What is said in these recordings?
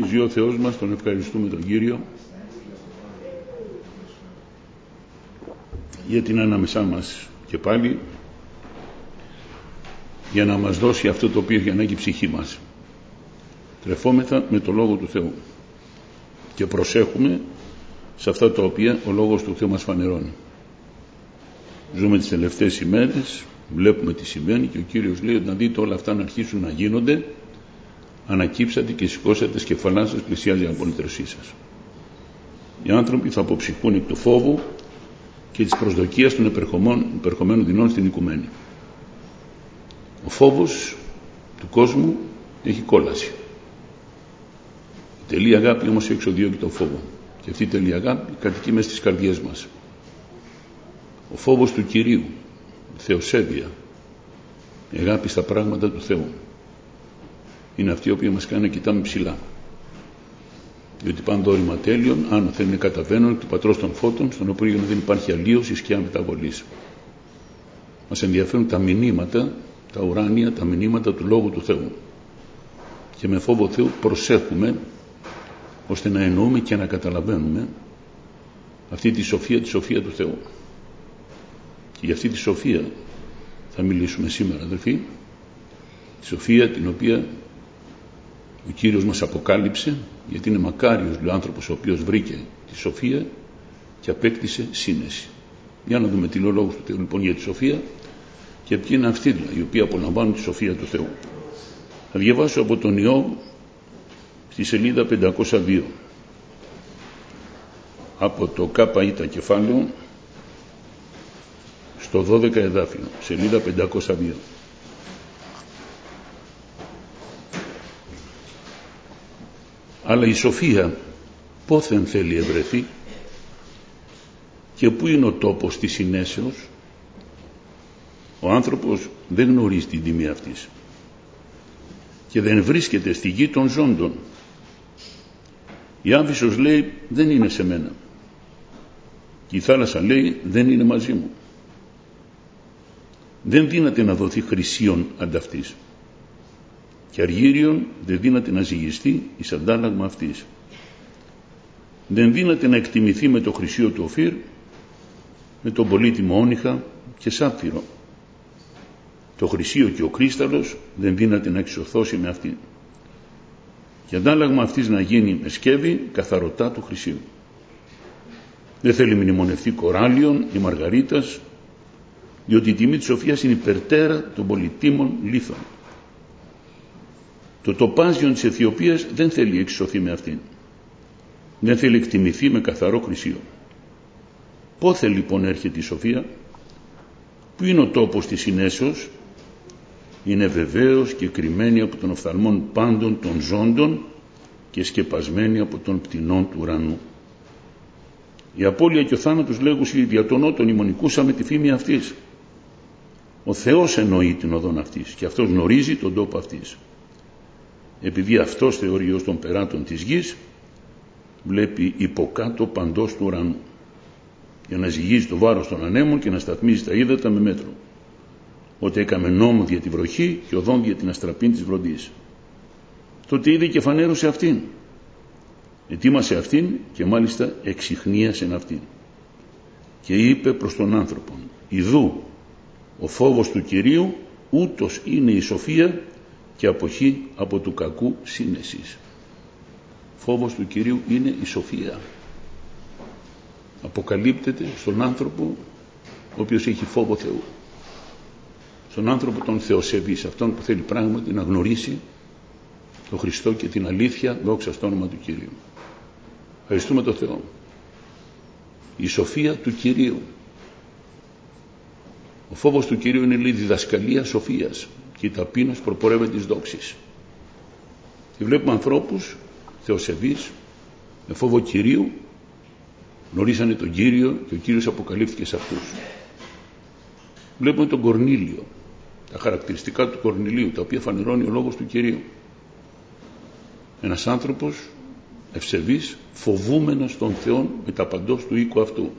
ζει ο Θεός μας, τον ευχαριστούμε τον Κύριο γιατί είναι ανάμεσά μας και πάλι για να μας δώσει αυτό το οποίο έχει ανάγκη η ψυχή μας. Τρεφόμεθα με το Λόγο του Θεού και προσέχουμε σε αυτά τα οποία ο Λόγος του Θεού μας φανερώνει. Ζούμε τις τελευταίες ημέρες, βλέπουμε τι συμβαίνει και ο Κύριος λέει να δείτε όλα αυτά να αρχίσουν να γίνονται, ανακύψατε και σηκώσατε σκεφαλά σας, πλησιάζει η απολύτρωσή σας. Οι άνθρωποι θα αποψυχούν εκ του φόβου και της προσδοκίας των επερχομένων δεινών στην οικουμένη. Ο φόβος του κόσμου έχει κόλαση. Η τελή αγάπη όμως εξοδιώκει το φόβο και αυτή η τελή αγάπη κατοικεί μέσα στις καρδιές μας. Ο φόβος του Κυρίου, η θεοσέβεια, η αγάπη στα πράγματα του Θεού είναι αυτή η οποία μας κάνει να κοιτάμε ψηλά. Διότι πάνε δόρυμα τέλειων, αν θέλουν καταβαίνουν του πατρός των φώτων, στον οποίο δεν υπάρχει αλλίωση, σκιά μεταβολής. Μας ενδιαφέρουν τα μηνύματα, τα ουράνια, τα μηνύματα του Λόγου του Θεού. Και με φόβο Θεού προσέχουμε ώστε να εννοούμε και να καταλαβαίνουμε αυτή τη σοφία του Θεού. Και για αυτή τη σοφία θα μιλήσουμε σήμερα, αδελφοί. Τη σοφία την οποία ο Κύριος μας αποκάλυψε, γιατί είναι μακάριος ο άνθρωπος ο οποίος βρήκε τη σοφία και απέκτησε σύνεση. Για να δούμε τι λέει ο Λόγος του Θεού λοιπόν για τη σοφία και ποιοι είναι αυτοί οι οποίοι απολαμβάνουν τη σοφία του Θεού. Θα διαβάσω από τον Ιώβ στη σελίδα 502 από το ΚΙ κεφάλαιο στο 12 εδάφιο, σελίδα 502. Αλλά η σοφία πόθεν θέλει ευρεθεί και πού είναι ο τόπος της συνέσεως? Ο άνθρωπος δεν γνωρίζει την τιμή αυτής και δεν βρίσκεται στη γη των ζώντων. Η άβυσσος λέει δεν είναι σε μένα και η θάλασσα λέει δεν είναι μαζί μου. Δεν δύναται να δοθεί χρυσίον ανταυτής και αργύριον δεν δύναται να ζυγιστεί εις αντάλλαγμα αυτής. Δεν δύναται να εκτιμηθεί με το χρυσίο του Οφύρ, με τον πολύτιμο όνυχα και σάπφυρο. Το χρυσίο και ο κρίσταλος δεν δύναται να εξορθώσει με αυτήν. Και αντάλλαγμα αυτής να γίνει με σκεύη καθαρωτά του χρυσίου. Δεν θέλει μνημονευτεί κοράλιον ή μαργαρίτας, διότι η τιμή της σοφίας είναι υπερτέρα των πολυτίμων λίθων. Το τοπάζιον της Αιθιοπίας δεν θέλει εξισωθεί με αυτήν. Δεν θέλει εκτιμηθεί με καθαρό χρυσίο. Πόθε λοιπόν έρχεται η σοφία? Πού είναι ο τόπος της συνέσεως? Είναι βεβαίως και κρυμμένη από τον οφθαλμόν πάντων των ζώντων και σκεπασμένη από τον πτηνών του ουρανού. Η απώλεια και ο θάνατος λέγουσι δια των ότων ημονικούσαμε τη φήμη αυτής. Ο Θεός εννοεί την οδόν αυτής και αυτός γνωρίζει τον τόπο αυτής. Επειδή αυτός θεωρεί ως των περάτων της γης, βλέπει υποκάτω παντός του ουρανού για να ζυγίζει το βάρος των ανέμων και να σταθμίζει τα ύδατα με μέτρο. Ότι έκαμε νόμο δια τη βροχή και οδόν δια την αστραπήν της βροντής. Τότε είδε και φανέρωσε αυτήν. Ετοίμασε αυτήν και μάλιστα εξιχνίασε αυτήν. Και είπε προς τον άνθρωπον: Ιδού, ο φόβος του Κυρίου ούτως είναι η σοφία και αποχή από του κακού σύνεσης. Φόβος του Κυρίου είναι η σοφία. Αποκαλύπτεται στον άνθρωπο ο οποίος έχει φόβο Θεού. Στον άνθρωπο τον θεοσεβή, σε αυτόν που θέλει πράγματι να γνωρίσει τον Χριστό και την αλήθεια, δόξα στο όνομα του Κυρίου. Ευχαριστούμε τον Θεό. Η σοφία του Κυρίου. Ο φόβος του Κυρίου είναι η διδασκαλία σοφίας και η ταπείνωση προπορεύεται της δόξης. Και βλέπουμε ανθρώπους θεοσεβείς με φόβο Κυρίου, γνωρίσανε τον Κύριο και ο Κύριος αποκαλύφθηκε σε αυτούς. Βλέπουμε τον Κορνήλιο, τα χαρακτηριστικά του Κορνηλίου, τα οποία φανερώνει ο λόγος του Κυρίου. Ένας άνθρωπος ευσεβής, φοβούμενος τον Θεό με τα παντός του οίκου αυτού.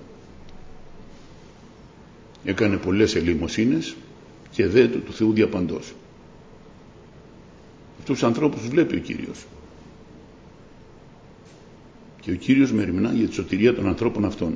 Έκανε πολλές ελεημοσύνες και δέεται του Θεού διαπαντός. Αυτούς τους ανθρώπους βλέπει ο Κύριος. Και ο Κύριος μεριμνά για τη σωτηρία των ανθρώπων αυτών.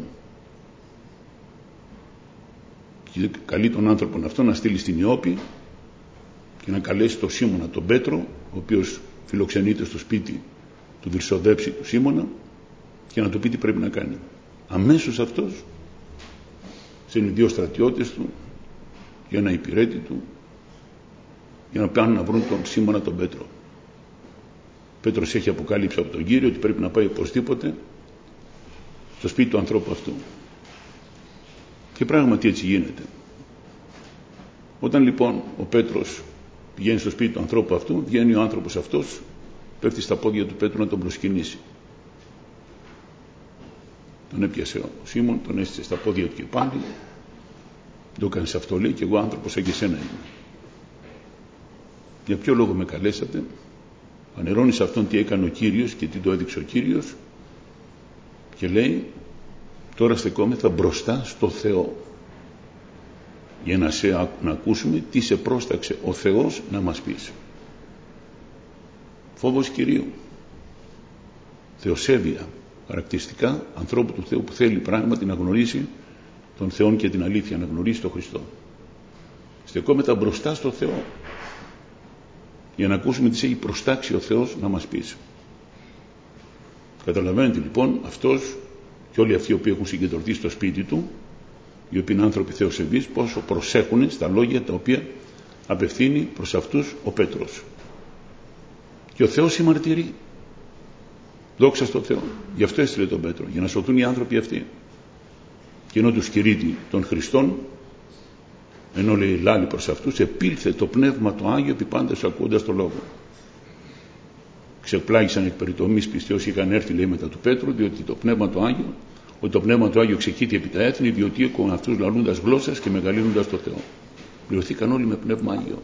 Και καλεί τον άνθρωπο αυτόν να στείλει στην Ιώπη και να καλέσει τον Σίμωνα τον Πέτρο, ο οποίος φιλοξενείται στο σπίτι του Βυρσοδέψη του Σίμωνα, και να του πει τι πρέπει να κάνει. Αμέσως αυτός στέλνει 2 στρατιώτες του και ένα υπηρέτη του για να πάνε να βρουν τον Σίμωνα τον Πέτρο. Ο Πέτρος έχει αποκάλυψη από τον Κύριο ότι πρέπει να πάει οπωσδήποτε στο σπίτι του ανθρώπου αυτού. Και πράγματι έτσι γίνεται. Όταν λοιπόν ο Πέτρος πηγαίνει στο σπίτι του ανθρώπου αυτού, βγαίνει ο άνθρωπος αυτός, πέφτει στα πόδια του Πέτρου να τον προσκυνήσει. Τον έπιασε ο Σίμων, τον έστησε στα πόδια του και πάλι. Το έκανες αυτό, λέει, και εγώ άνθρωπος σαν και εσένα είμαι. Για ποιο λόγο με καλέσατε? Ανερώνει σε αυτόν τι έκανε ο Κύριος και τι το έδειξε ο Κύριος, και λέει τώρα στεκόμεθα μπροστά στο Θεό για να ακούσουμε τι σε πρόσταξε ο Θεός να μας πεις. Φόβος Κυρίου, θεοσέβεια, χαρακτηριστικά ανθρώπου του Θεού που θέλει πράγματι να γνωρίσει τον Θεό και την αλήθεια, να γνωρίσει τον Χριστό. Στεκόμεθα μπροστά στο Θεό για να ακούσουμε τι έχει προστάξει ο Θεός να μας πεις. Καταλαβαίνετε λοιπόν αυτός και όλοι αυτοί οι οποίοι έχουν συγκεντρωθεί στο σπίτι του, οι οποίοι είναι άνθρωποι θεοσεβείς, πόσο προσέχουν στα λόγια τα οποία απευθύνει προς αυτούς ο Πέτρος. Και ο Θεός συμμαρτυρεί. Δόξα στον Θεό. Γι' αυτό έστειλε τον Πέτρο, για να σωθούν οι άνθρωποι αυτοί. Και ενώ τους κηρύττει των Χριστών, ενώ λέει λάλη προς αυτούς, επήλθε το Πνεύμα το Άγιο επί πάντες ακούοντας το λόγο. Ξεπλάγησαν εκ περιτομής πιστοί όσοι είχαν έρθει, λέει, μετά του Πέτρου, διότι το Πνεύμα το Άγιο ξεκίτη επί τα έθνη, διότι έκοβαν αυτούς λαλούντας γλώσσας και μεγαλύνοντας το Θεό. Πληρωθήκαν όλοι με Πνεύμα Άγιο.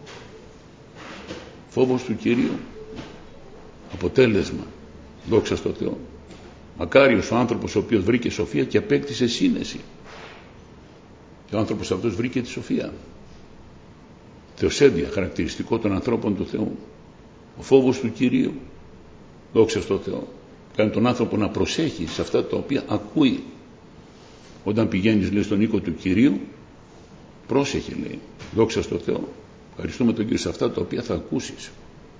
Φόβος του Κυρίου, αποτέλεσμα, δόξα στο Θεό. Μακάριος ο άνθρωπος ο οποίος βρήκε σοφία και απέκτησε σύνεση. Και ο άνθρωπος αυτός βρήκε τη σοφία. Θεοσέβεια, χαρακτηριστικό των ανθρώπων του Θεού. Ο φόβος του Κυρίου, δόξα στο Θεό, κάνει τον άνθρωπο να προσέχει σε αυτά τα οποία ακούει. Όταν πηγαίνεις, λέει, στον οίκο του Κυρίου, πρόσεχε, λέει, δόξα στο Θεό. Ευχαριστούμε τον Κύριο σε αυτά τα οποία θα ακούσεις.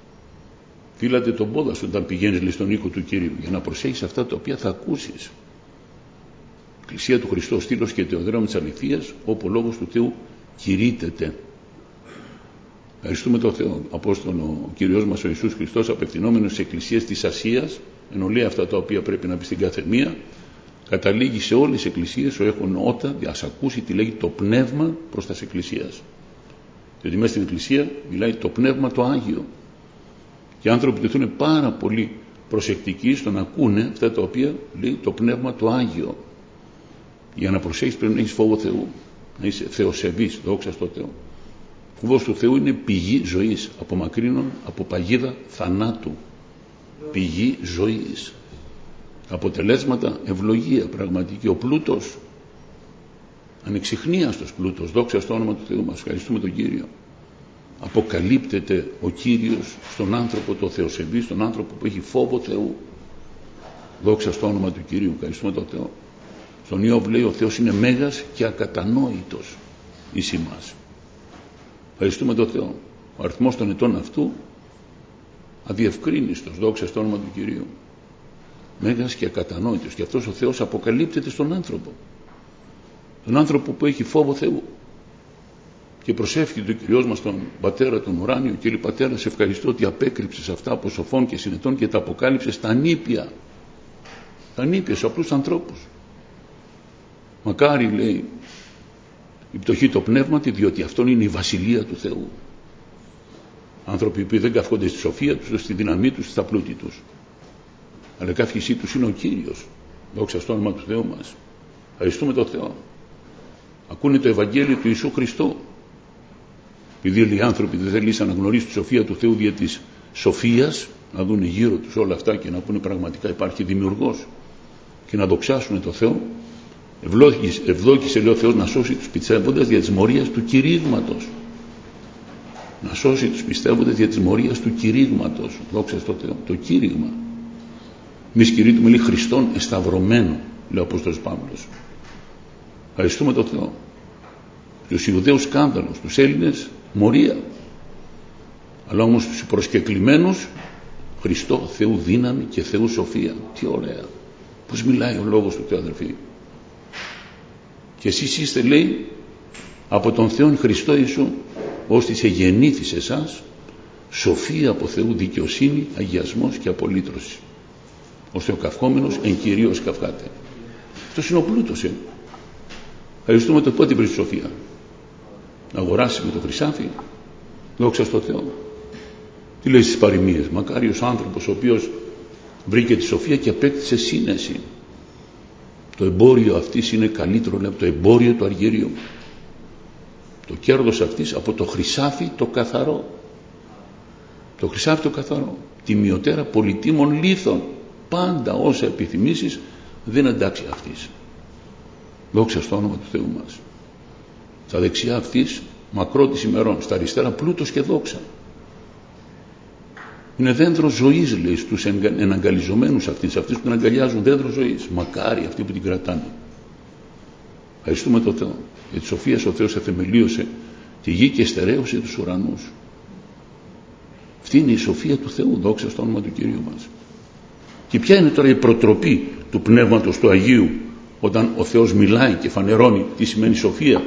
Φύλατε τον πόδα σου όταν πηγαίνεις, λέει, στον οίκο του Κυρίου, για να προσέχεις αυτά τα οποία θα ακούσεις. Εκκλησία του Χριστού, στήλος και τεοδρόμου της αληθείας, όπου ο λόγος του Θεού κηρύττεται. Ευχαριστούμε τον Θεό. Απόστολο ο Κύριος μας ο Ιησούς Χριστός, απευθυνόμενος στις εκκλησίες της Ασίας, ενώ λέει αυτά τα οποία πρέπει να πει στην κάθε μία, καταλήγει σε όλες τις εκκλησίες ο έχων ότα, ας ακούσει τι λέγει το πνεύμα προς τας εκκλησίας. Διότι μέσα στην εκκλησία μιλάει το πνεύμα το Άγιο. Και οι άνθρωποι του είναι πάρα πολύ προσεκτικοί στο να ακούνε αυτά τα οποία λέει το πνεύμα το Άγιο. Για να προσέχεις πρέπει να έχεις φόβο Θεού, να είσαι θεοσεβής, δόξα στο Θεό. Ο φόβος του Θεού είναι πηγή ζωής, απομακρύνων από παγίδα θανάτου. Πηγή ζωής. Αποτελέσματα ευλογία πραγματική. Ο πλούτος, ανεξιχνίαστος πλούτος, δόξα στο όνομα του Θεού μας. Ευχαριστούμε τον Κύριο. Αποκαλύπτεται ο Κύριος στον άνθρωπο το θεοσεβή, στον άνθρωπο που έχει φόβο Θεού. Δόξα στο όνομα του Κυρίου. Ευχαριστούμε τον Θεό. Στον Ιώβ λέει ο Θεός είναι μέγας και ακατανόητος εις ημάς. Ευχαριστούμε τον Θεό. Ο αριθμός των ετών αυτού αδιευκρίνιστος, δόξα στο όνομα του Κυρίου. Μέγας και ακατανόητος. Και αυτός ο Θεός αποκαλύπτεται στον άνθρωπο. Τον άνθρωπο που έχει φόβο Θεού. Και προσεύχεται ο Κυριός μας τον Πατέρα τον ουράνιο, Κύριε Πατέρα, σε ευχαριστώ ότι απέκρυψες αυτά από σοφών και συνετών και τα αποκάλυψες στα νήπια. Τα νήπια, στους απλούς ανθρώπους. Μακάρι, λέει, η πτωχή το πνεύματι, διότι αυτόν είναι η βασιλεία του Θεού. Άνθρωποι που δεν καυχόνται στη σοφία τους, στη δύναμή τους, στα πλούτη τους. Αλλά η καύχησή τους είναι ο Κύριος. Δόξα στο όνομα του Θεού μας. Ευχαριστούμε τον Θεό. Ακούνε το Ευαγγέλιο του Ιησού Χριστού. Επειδή οι άνθρωποι δεν θέλησαν να γνωρίσουν τη σοφία του Θεού δια της σοφίας, να δουν γύρω τους όλα αυτά και να πούνε πραγματικά υπάρχει δημιουργός και να δοξάσουν το Θεό, ευδόκησε, λέει ο Θεός, να σώσει τους πιστεύοντες δια της μορίας του κηρύγματος. Να σώσει τους πιστεύοντες δια της μορίας του κηρύγματος. Δόξα στο Θεό. Το κήρυγμα. Εμείς κηρύττουμε, λέει, Χριστόν εσταυρωμένο, λέει ο Απόστολος Παύλος. Ευχαριστούμε τον Θεό. Τους Ιουδαίους σκάνδαλος, τους Έλληνες μορία. Αλλά όμως τους προσκεκλημένους Χριστό, Θεού δύναμη και Θεού σοφία. Τι ωραία. Πώς μιλάει ο λόγος του Θεού, αδελφοί. Και εσείς είστε, λέει, από τον Θεόν Χριστό Ιησού, ώστις εγεννήθη εσάς σοφία από Θεού, δικαιοσύνη, αγιασμός και απολύτρωση. Ο Θεοκαυχόμενος εν κυρίως καυχάται. Αυτός είναι ο πλούτος. Ευχαριστούμε το πότε βρει τη σοφία. Να αγοράσει με το χρυσάφι. Δόξα στο Θεό. Τι λέει στις παροιμίες? Μακάριος άνθρωπος ο οποίος βρήκε τη σοφία και απέκτησε σύνεση. Το εμπόριο αυτής είναι καλύτερο, λέει, από το εμπόριο του αργυρίου. Το κέρδος αυτής από το χρυσάφι το καθαρό. Το χρυσάφι το καθαρό. Τιμιωτέρα πολυτίμων λίθων. Πάντα όσα επιθυμήσεις δεν αντάξει αυτής. Δόξα στο όνομα του Θεού μας. Στα δεξιά αυτής μακρό της ημερών, στα αριστερά πλούτος και δόξα. Είναι δέντρο ζωής, λέει, στους εναγκαλιζομένους αυτούς που την αγκαλιάζουν, δέντρο ζωής. Μακάρι αυτοί που την κρατάνε. Ευχαριστούμε τον Θεό. Για τη σοφία ο Θεός εθεμελίωσε τη γη και στερέωσε τους ουρανούς. Αυτή είναι η σοφία του Θεού. Δόξα στο όνομα του Κυρίου μας. Και ποια είναι τώρα η προτροπή του Πνεύματος του Αγίου όταν ο Θεός μιλάει και φανερώνει τι σημαίνει σοφία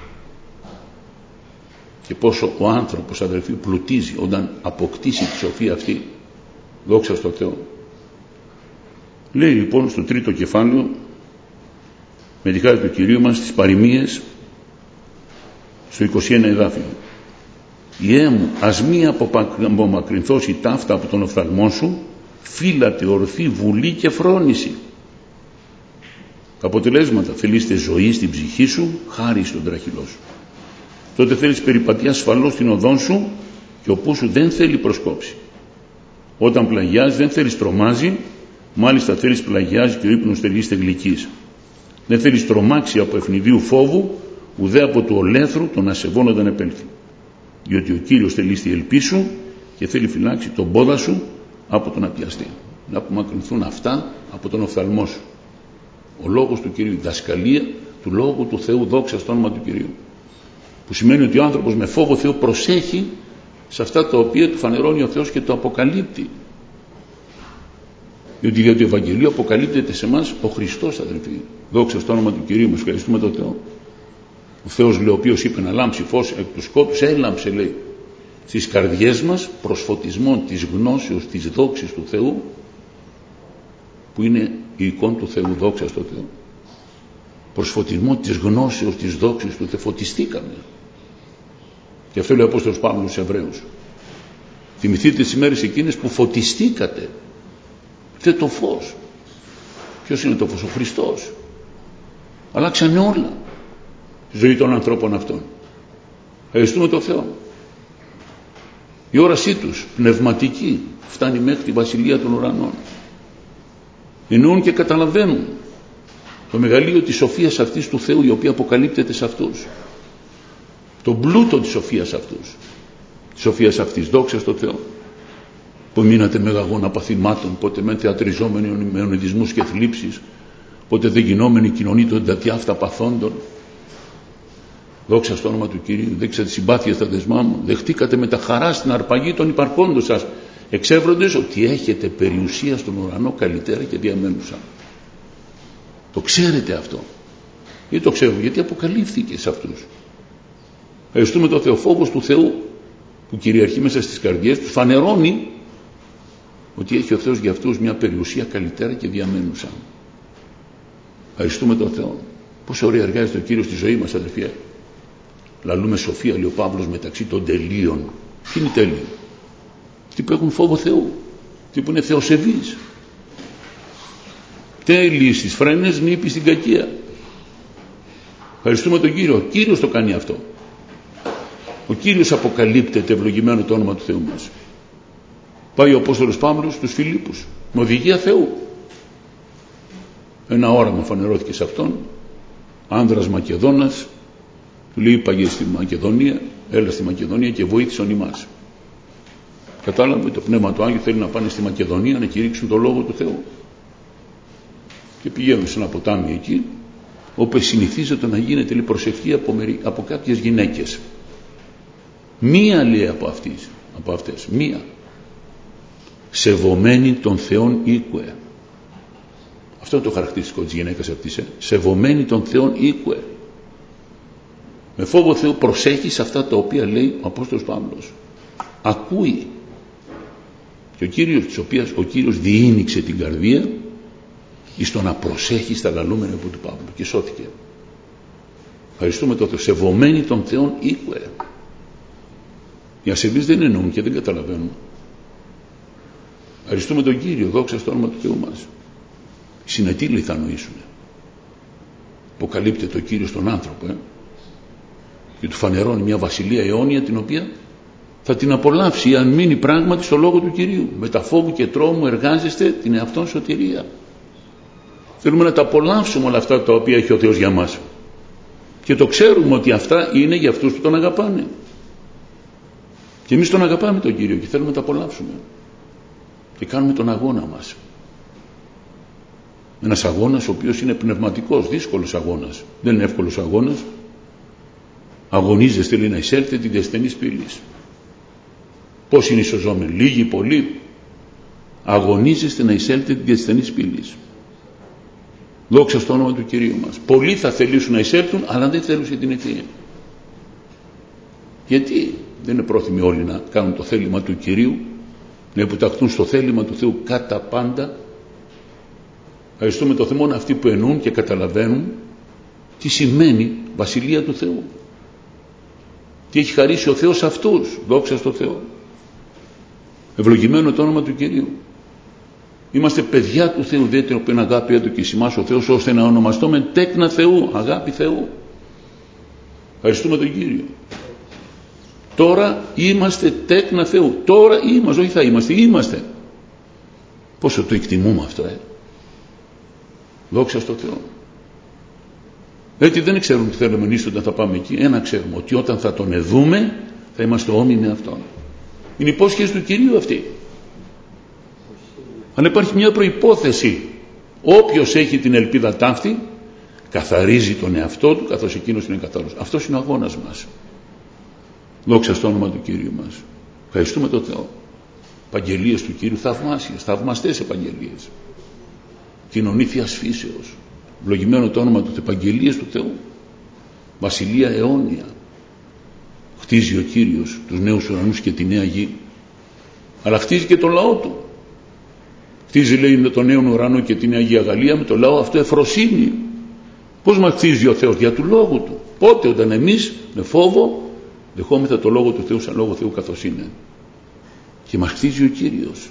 και πόσο ο άνθρωπος, αδελφοί, πλουτίζει όταν αποκτήσει τη σοφία αυτή. Δόξα στο Θεό. Λέει λοιπόν στο τρίτο κεφάλαιο με τη χάρη του Κυρίου μας στις παροιμίες στο 21 εδάφιο. «Ιέ μου, ας μη απομακρυνθώς η ταύτα από τον οφθαλμό σου, φύλατε ορθή βουλή και φρόνηση». Αποτελέσματα: θέλεις ζωή στην ψυχή σου, χάρη στον τραχυλό σου. Τότε θέλεις περιπατεί ασφαλώς στην οδόν σου και ο πούς σου δεν θέλει προσκόψει. Όταν πλαγιάζει δεν θέλεις τρομάζει, μάλιστα θέλεις πλαγιάζει και ο ύπνος τελείστε γλυκής. Δεν θέλεις τρομάξει από ευνηδίου φόβου, ουδέ από του ολέθρου τον ασεβών όταν επέλθει. Διότι ο Κύριος θέλει στη ελπί σου και θέλει φυλάξει τον πόδα σου από τον απιαστή. Να απομακρυνθούν αυτά από τον οφθαλμό σου. Ο λόγος του Κυρίου, η δασκαλία του Λόγου του Θεού, δόξα στο όνομα του Κυρίου. Που σημαίνει ότι ο άνθρωπος με φόβο Θεού προσέχει σε αυτά τα οποία του φανερώνει ο Θεός και το αποκαλύπτει. Διότι για το Ευαγγελίο αποκαλύπτεται σε εμάς ο Χριστός, αδελφοί. Δόξα στο όνομα του Κυρίου μας. Ευχαριστούμε τον Θεό. Ο Θεός, λέει, ο οποίος είπε να λάμψει φως εκ του σκότους, έλαμψε, λέει, στις καρδιές μας προσφωτισμό της γνώσεως της δόξης του Θεού, που είναι η εικόνα του Θεού. Δόξα στο Θεό. Προσφωτισμό της γνώσεως της δόξης του Θεού. Φωτιστήκαμε. Και αυτό λέει ο Απόστολος Παύλος στους Εβραίους. Θυμηθείτε τις ημέρες εκείνες που φωτιστήκατε. Ήρθε το φως. Ποιος είναι το φως? Ο Χριστός. Αλλάξανε όλα τη ζωή των ανθρώπων αυτών. Ευχαριστούμε τον Θεό. Η όρασή τους πνευματική φτάνει μέχρι τη βασιλεία των ουρανών. Εννοούν και καταλαβαίνουν το μεγαλείο της σοφίας αυτής του Θεού, η οποία αποκαλύπτεται σε αυτούς. Τον πλούτο της σοφίας αυτούς. Της σοφίας αυτής. Δόξα στο Θεό. Που μείνατε με αγώνα παθημάτων, πότε με θεατριζόμενοι με ονειδισμούς και θλίψεις, πότε δεν γινόμενη κοινωνία των τατιάφτα παθόντων. Δόξα στο όνομα του Κυρίου. Δείξατε συμπάθεια στα δεσμά μου. Δεχτήκατε με τα χαρά στην αρπαγή των υπαρχόντων σας, εξεύροντες ότι έχετε περιουσία στον ουρανό καλυτέρα και διαμένουσα. Το ξέρετε αυτό? Γιατί το ξέρουμε? Γιατί αποκαλύφθηκε σε αυτούς. Ευχαριστούμε τον Θεό. Φόβος του Θεού που κυριαρχεί μέσα στις καρδιές τους φανερώνει ότι έχει ο Θεός για αυτούς μια περιουσία καλυτέρα και διαμένουσα. Ευχαριστούμε τον Θεό. Πόσο ωραία εργάζεται ο Κύριος στη ζωή μας, αδελφοί. Λαλούμε σοφία, λέει ο Παύλος, μεταξύ των τελείων. Τι είναι τέλειο? Αυτοί που έχουν φόβο Θεού, αυτοί που είναι θεοσεβείς. Τέλειοι στις φρένες, νήποι στην κακία. Ευχαριστούμε τον Κύριο. Ο Κύριος το κάνει αυτό. Ο Κύριος αποκαλύπτεται, ευλογημένο το όνομα του Θεού μας. Πάει ο Απόστολος Παύλος στους Φιλίππους με οδηγία Θεού. Ένα όραμα φανερώθηκε σε αυτόν. Άνδρας Μακεδόνας, του λέει πήγε στη Μακεδονία, έλα στη Μακεδονία και βοήθησαν ημάς. Κατάλαβε, το Πνεύμα του Άγιου θέλει να πάνε στη Μακεδονία να κηρύξουν το Λόγο του Θεού. Και πηγαίνουν σε ένα ποτάμι εκεί, όπου συνηθίζεται να γίνεται προσευχή από κάποιες γυναίκες. Μία λέει από αυτές, μία. Σεβομένη των Θεών οίκουε. Αυτό είναι το χαρακτηριστικό της γυναίκας αυτής. Σεβομένη των Θεών οίκουε. Με φόβο Θεού προσέχει σε αυτά τα οποία λέει ο Απόστολος Παύλος. Ακούει. Και ο Κύριος διήνυξε την καρδία εις το να προσέχει στα λαλούμενα από του Παύλου και σώθηκε. Ευχαριστούμε τον Θεό. Σεβομένη των Θεών οίκουε. Οι ασεβείς δεν εννοούν και δεν καταλαβαίνουν. Ευχαριστούμε τον Κύριο, δόξα στο όνομα του Θεού μας. Οι συνετήλοι θα νοήσουν. Αποκαλύπτεται ο Κύριος στον άνθρωπο και του φανερώνει μια βασιλεία αιώνια, την οποία θα την απολαύσει αν μείνει πράγματι στο λόγο του Κυρίου. Με τα φόβου και τρόμου εργάζεστε την εαυτόν σωτηρία. Θέλουμε να τα απολαύσουμε όλα αυτά τα οποία έχει ο Θεός για μας. Και το ξέρουμε ότι αυτά είναι για αυτούς που τον αγαπάνε. Και εμείς τον αγαπάμε τον Κύριο και θέλουμε να τα απολαύσουμε. Και κάνουμε τον αγώνα μας. Ένας αγώνας ο οποίος είναι πνευματικός, δύσκολος αγώνας. Δεν είναι εύκολος αγώνας. Αγωνίζεστε, λέει, να εισέλθετε την διασθενής πύλης. Πώς είναι οι σωζόμενοι? Λίγοι, πολλοί. Αγωνίζεστε να εισέλθετε την διασθενής πύλης. Δόξα στο όνομα του Κυρίου μας. Πολλοί θα θελήσουν να εισέλθουν, αλλά δεν θέλουν την ευθύνη. Γιατί δεν είναι πρόθυμοι όλοι να κάνουν το θέλημα του Κυρίου, να υποταχθούν στο θέλημα του Θεού κατά πάντα? Ευχαριστούμε το Θεό, μόνο αυτοί που εννοούν και καταλαβαίνουν τι σημαίνει Βασιλεία του Θεού. Τι έχει χαρίσει ο Θεός αυτούς. Δόξα στο Θεό. Ευλογημένο το όνομα του Κυρίου. Είμαστε παιδιά του Θεού, δέτερο που είναι αγάπη έντο και εις ημάς ο Θεός, ώστε να ονομαστούμε τέκνα Θεού, αγάπη Θεού. Ευχαριστούμε τον Κύριο. Τώρα είμαστε τέκνα Θεού. Τώρα είμαστε, όχι θα είμαστε, είμαστε. Πόσο το εκτιμούμε αυτό, Δόξα στο Θεό. Έτσι δεν ξέρουμε τι θέλουμε εμείς όταν θα πάμε εκεί. Ένα ξέρουμε, ότι όταν θα τον δούμε θα είμαστε όμοιοι με Αυτόν. Είναι υπόσχεση του Κυρίου αυτή. Αν υπάρχει μια προϋπόθεση, όποιος έχει την ελπίδα ταύτη καθαρίζει τον εαυτό του καθώς εκείνος είναι καθαρός. Αυτός είναι ο αγώνας μας. Δόξα στο όνομα του Κυρίου μας. Ευχαριστούμε τον Θεό. Επαγγελίες του Κύριου θαυμάσιες, θαυμαστές επαγγελίες. Κοινωνή Θείας φύσεως. Ευλογημένο το όνομα του Θεού. Επαγγελίες του Θεού. Βασιλεία αιώνια. Χτίζει ο Κύριος τους νέους ουρανούς και τη νέα γη. Αλλά χτίζει και τον λαό του. Χτίζει, λέει, τον νέο ουρανό και τη νέα Αγία Γαλλία με το λαό αυτό εφροσύνη. Πώς μας χτίζει ο Θεός? Για του λόγου του. Πότε? Όταν εμείς με φόβο δεχόμεθα το λόγο του Θεού σαν λόγο Θεού καθώς είναι. Και μας χτίζει ο Κύριος.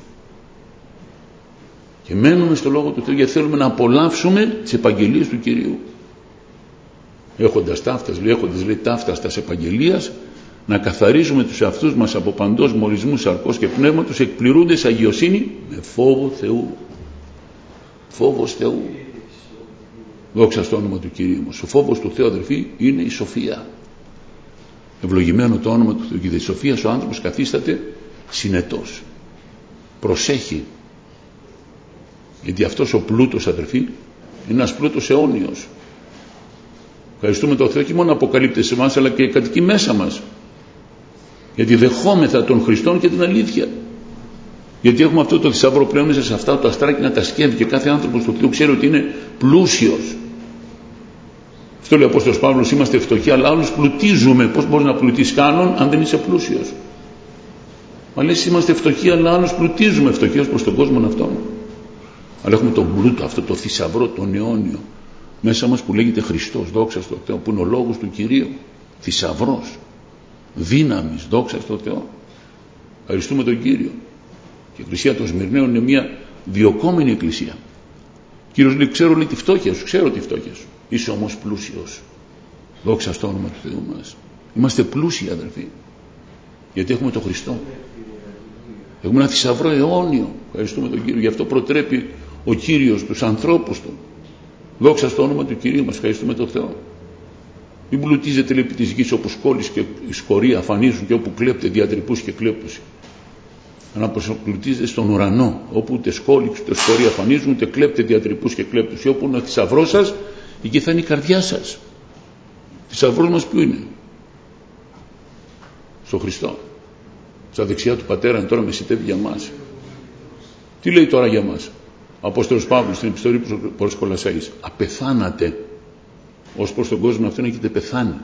Και μένουμε στο λόγο του Θεού γιατί θέλουμε να απολαύσουμε τις επαγγελίες του Κυρίου. Έχοντας ταύταστας επαγγελίας, να καθαρίζουμε τους εαυτούς μας από παντός μορισμού σαρκός και πνεύματος, εκπληρούνται αγιοσύνη με φόβο Θεού. Φόβος Θεού. Δόξα στο όνομα του Κυρίου μας. Ο φόβος του Θεού, αδερφοί, είναι η σοφία. Ευλογημένο το όνομα του Θεού. Και η σοφία ο άνθρωπος καθίσταται συνετός. Προσέχει. Γιατί αυτός ο πλούτος, αδερφοί, είναι ένας πλούτος αιώνιος. Ευχαριστούμε τον Θεό, όχι μόνο αποκαλύπτει σε εμάς αλλά και κατοικεί μέσα μας. Γιατί δεχόμεθα τον Χριστόν και την αλήθεια. Γιατί έχουμε αυτό το θησαυρό πλέον μέσα σε αυτά τα αστράκινα τα σκεύη και κάθε άνθρωπος του Θεού ξέρει ότι είναι πλούσιος. Αυτό λέει ο Απόστολος Παύλος, είμαστε φτωχοί αλλά άλλους πλουτίζουμε. Πώς μπορείς να πλουτίσεις άλλον αν δεν είσαι πλούσιος? Μα λες είμαστε φτωχοί αλλά άλλους πλουτίζουμε. Φτωχοί ως προς τον κόσμο αυτόν. Αλλά έχουμε τον πλούτο, αυτό το θησαυρό, τον αιώνιο μέσα μας που λέγεται Χριστός. Δόξα στο Θεό, που είναι ο λόγος του Κυρίου. Θησαυρός, δύναμης, δόξα στο Θεό. Ευχαριστούμε τον Κύριο. Και η Εκκλησία των Σμυρναίων είναι μια διωκόμενη εκκλησία. Ο Κύριος λέει, ξέρω, λέει, τη φτώχεια σου, ξέρω τη φτώχεια σου. Είσαι όμως πλούσιος. Δόξα στο όνομα του Θεού μας. Είμαστε πλούσιοι, αδερφοί. Γιατί έχουμε τον Χριστό. Έχουμε ένα θησαυρό αιώνιο. Ευχαριστούμε τον Κύριο. Γι' αυτό προτρέπει ο Κύριος τους ανθρώπους του. Δόξα στο όνομα του Κυρίου μας. Ευχαριστούμε τον Θεό. Μην πλουτίζετε, λέει, επί της γης όπου σκόλης και η σκορία αφανίζουν και όπου κλέπτε διατρυπούς και κλέπους. αναπροσωπλουτίζεται στον ουρανό, όπου ούτε σκόλιξ ούτε σκορία αφανίζουν, ούτε κλέπτε διατρυπούς και κλέπτους. Ή όπου είναι ο θησαυρός σας, εκεί θα είναι η καρδιά σας. Θησαυρός μας ποιο είναι? Στο Χριστό. Στα δεξιά του Πατέρα τώρα μεσητεύει για μας. Τι λέει τώρα για μας? Ο Απόστολος Παύλος στην επιστολή προς Κολασσαείς: απεθάνατε. Ως προς τον κόσμο αυτόν έχετε πεθάνει.